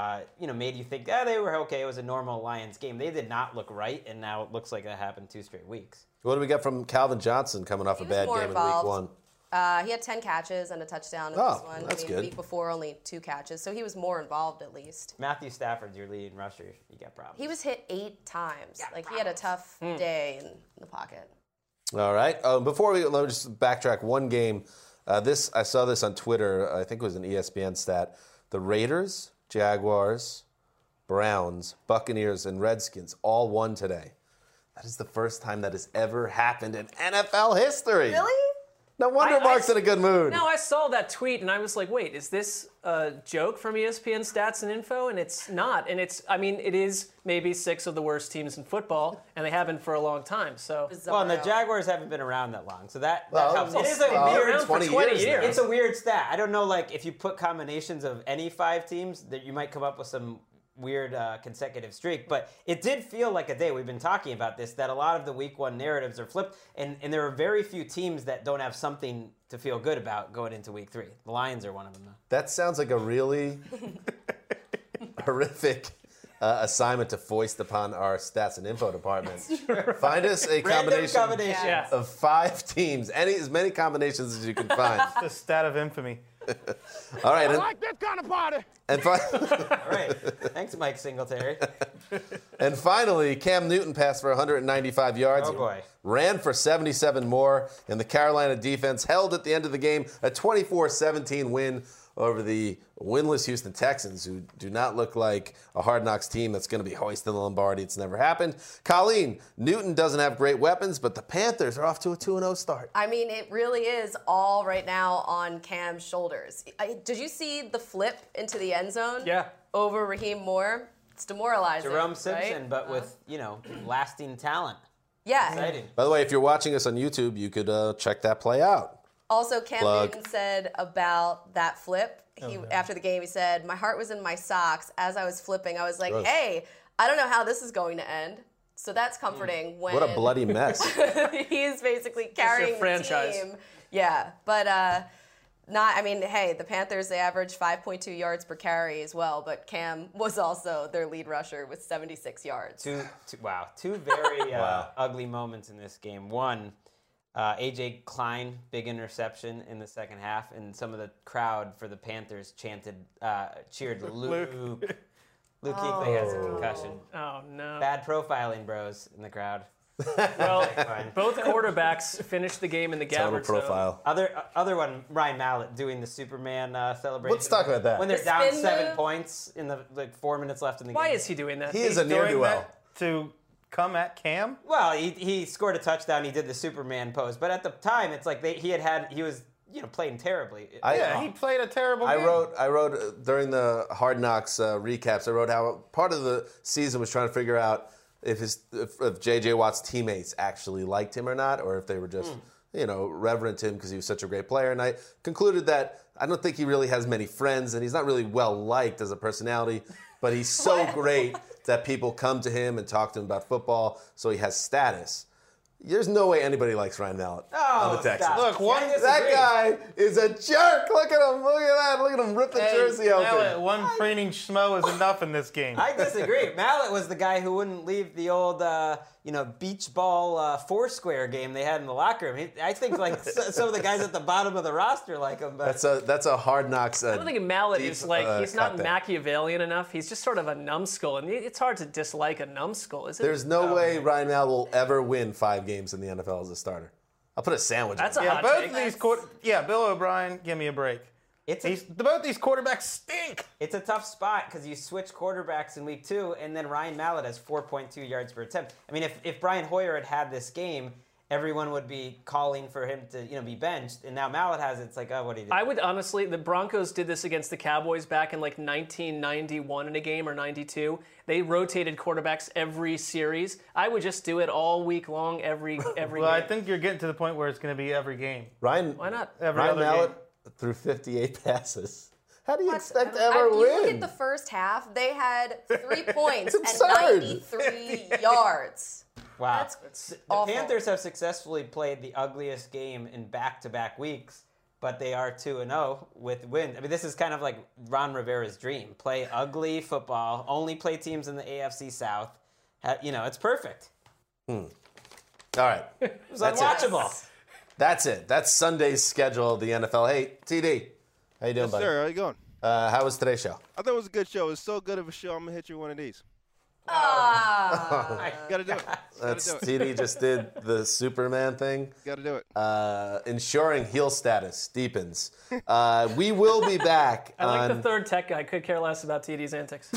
made you think, they were okay. It was a normal Lions game. They did not look right, and now it looks like that happened 2 straight weeks. What do we get from Calvin Johnson coming off a was bad more game involved. in week 1? He had 10 catches and a touchdown in Oh, this one. that's good. The week before, only 2 catches. So he was more involved at least. Matthew Stafford's your leading rusher. You got problems. He was hit 8 times. He had a tough day in the pocket. All right. Let me just backtrack one game. I saw this on Twitter. I think it was an ESPN stat. The Raiders, Jaguars, Browns, Buccaneers, and Redskins all won today. That is the first time that has ever happened in NFL history. Really? No wonder Mark's in a good mood. No, I saw that tweet and I was like, wait, is this a joke from ESPN Stats and Info? And it's not. And it is maybe 6 of the worst teams in football, and they haven't for a long time. So Well, and the Jaguars haven't been around that long, so that helps. Well, It is a weird. around for 20 years. It's a weird stat. I don't know, like if you put combinations of any 5 teams, that you might come up with some weird consecutive streak. But it did feel like a day. We've been talking about this, that a lot of the week 1 narratives are flipped, and there are very few teams that don't have something to feel good about going into week 3. The Lions are one of them, though. That sounds like a really horrific assignment to foist upon our stats and info department. Find us a Random combination yeah. of 5 teams, as many combinations as you can find. The stat of infamy. All right. This kind of party. And All right. Thanks, Mike Singletary. And finally, Cam Newton passed for 195 yards. Oh, boy. Ran for 77 more, and the Carolina defense held at the end of the game a 24-17 win over the winless Houston Texans, who do not look like a Hard Knocks team that's going to be hoisting the Lombardi. It's never happened. Colleen, Newton doesn't have great weapons, but the Panthers are off to a 2-0 start. I mean, it really is all right now on Cam's shoulders. Did you see the flip into the end zone? Yeah. Over Raheem Moore? It's demoralizing. Jerome Simpson, right? but with, lasting talent. Yeah. Exciting. By the way, if you're watching us on YouTube, you could check that play out. Also, Cam Plug. Newton said about that flip, after the game, he said, "My heart was in my socks as I was flipping. I was like, Gross. hey, I don't know how this is going to end." So that's comforting when What a bloody mess. he's basically carrying the franchise. team. Yeah, but Hey, the Panthers, they averaged 5.2 yards per carry as well, but Cam was also their lead rusher with 76 yards. Two very ugly moments in this game. One, A.J. Klein, big interception in the second half, and some of the crowd for the Panthers cheered Luke. Luke Kuechly has a concussion. Oh, no. Bad profiling, bros, in the crowd. Well, both quarterbacks finished the game in the Total Gabbard. profile. Other one, Ryan Mallett doing the Superman celebration. Let's talk about that. When they're The down spin 7 move? points in the 4 minutes left in the game. Why is he doing that? He is a Doing ne'er-do-well. that to come at Cam? Well, he scored a touchdown. He did the Superman pose, but at the time, it's like he was playing terribly. He played a terrible I game. wrote during the Hard Knocks recaps, I wrote how part of the season was trying to figure out if J.J. Watt's teammates actually liked him or not, or if they were just, reverent him because he was such a great player. And I concluded that I don't think he really has many friends, and he's not really well-liked as a personality, but he's so great that people come to him and talk to him about football, so he has status. There's no way anybody likes Ryan Mallett on the Texans. Stop. Look, That guy is a jerk. Look at him. Look at that. Look at him rip the jersey open. Mallett, one preening schmo is enough in this game. I disagree. Mallett was the guy who wouldn't leave the old, beach ball Foursquare game they had in the locker room. I think some of the guys at the bottom of the roster like him. But That's a Hard Knocks. I don't think Mallett is he's not cut there. Machiavellian enough. He's just sort of a numbskull, and it's hard to dislike a numbskull, isn't it? There's no way Ryan Mallett will ever win 5 games in the NFL as a starter. I'll put a sandwich. That's on a it. hot Both take. of these Bill O'Brien, give me a break. Both these quarterbacks stink. It's a tough spot because you switch quarterbacks in week 2, and then Ryan Mallett has 4.2 yards per attempt. I mean, if Brian Hoyer had this game, everyone would be calling for him to be benched, and now Mallett has it. It's like, oh, what do you do? I would honestly, the Broncos did this against the Cowboys back in 1991 in a game or 92. They rotated quarterbacks every series. I would just do it all week long, every Well, game. I think you're getting to the point where it's going to be every game. Why not? Every Ryan other Mallett game. threw 58 passes. How do you expect to You ever look win? at the first half, they had 3 points It's and absurd. 93 yards. Wow. That's The awful. Panthers have successfully played the ugliest game in back-to-back weeks, but they are 2-0 with wins. I mean, this is kind of like Ron Rivera's dream. Play ugly football, only play teams in the AFC South. It's perfect. All right. It was unwatchable. That's it. That's Sunday's schedule of the NFL. Hey, TD. How you doing, Yes, buddy? sir. How you going? How was today's show? I thought it was a good show. It was so good of a show. I'm gonna hit you one of these. Ah. Gotta do it. That's Gotta do it. TD just did the Superman thing. Gotta do it. Ensuring heel status deepens. We will be back. I like the third tech guy. Could care less about TD's antics.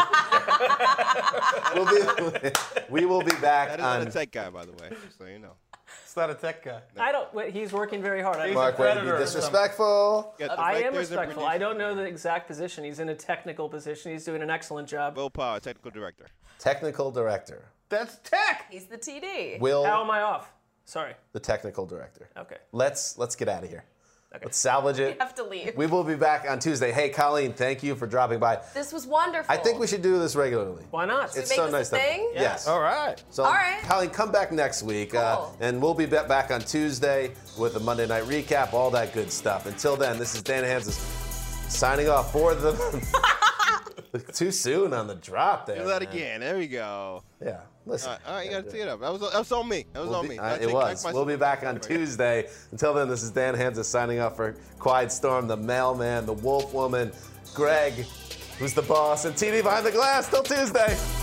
We will be back That is not on a tech guy, by the way, just so you know. It's not a tech guy. He's working very hard. Mark. Way to be predator or disrespectful. Got the I am vectors and respectful. I don't know the exact position. He's in a technical position. He's doing an excellent job. Will Power, technical director. Technical director. That's tech. He's the TD. Will, How am I off? Sorry. the technical director. Okay. Let's get out of here. Let's salvage it. You have to leave. We will be back on Tuesday. Hey, Colleen, thank you for dropping by. This was wonderful. I think we should do this regularly. Why not? It's make so this nice a to thing? Yes. All right. So, All right. Colleen, come back next week, Cool. and we'll be back on Tuesday with a Monday night recap, all that good stuff. Until then, this is Dan Hansis signing off for the. Too soon on the drop there. Do that man. again. There we go. Yeah. Listen. All right, you gotta tee it up. That was on me. That was on me. It was. We'll be back on Tuesday. Until then, this is Dan Hansis signing off for Quiet Storm, the mailman, the wolf woman, Greg, who's the boss, and TD behind the glass. Till Tuesday.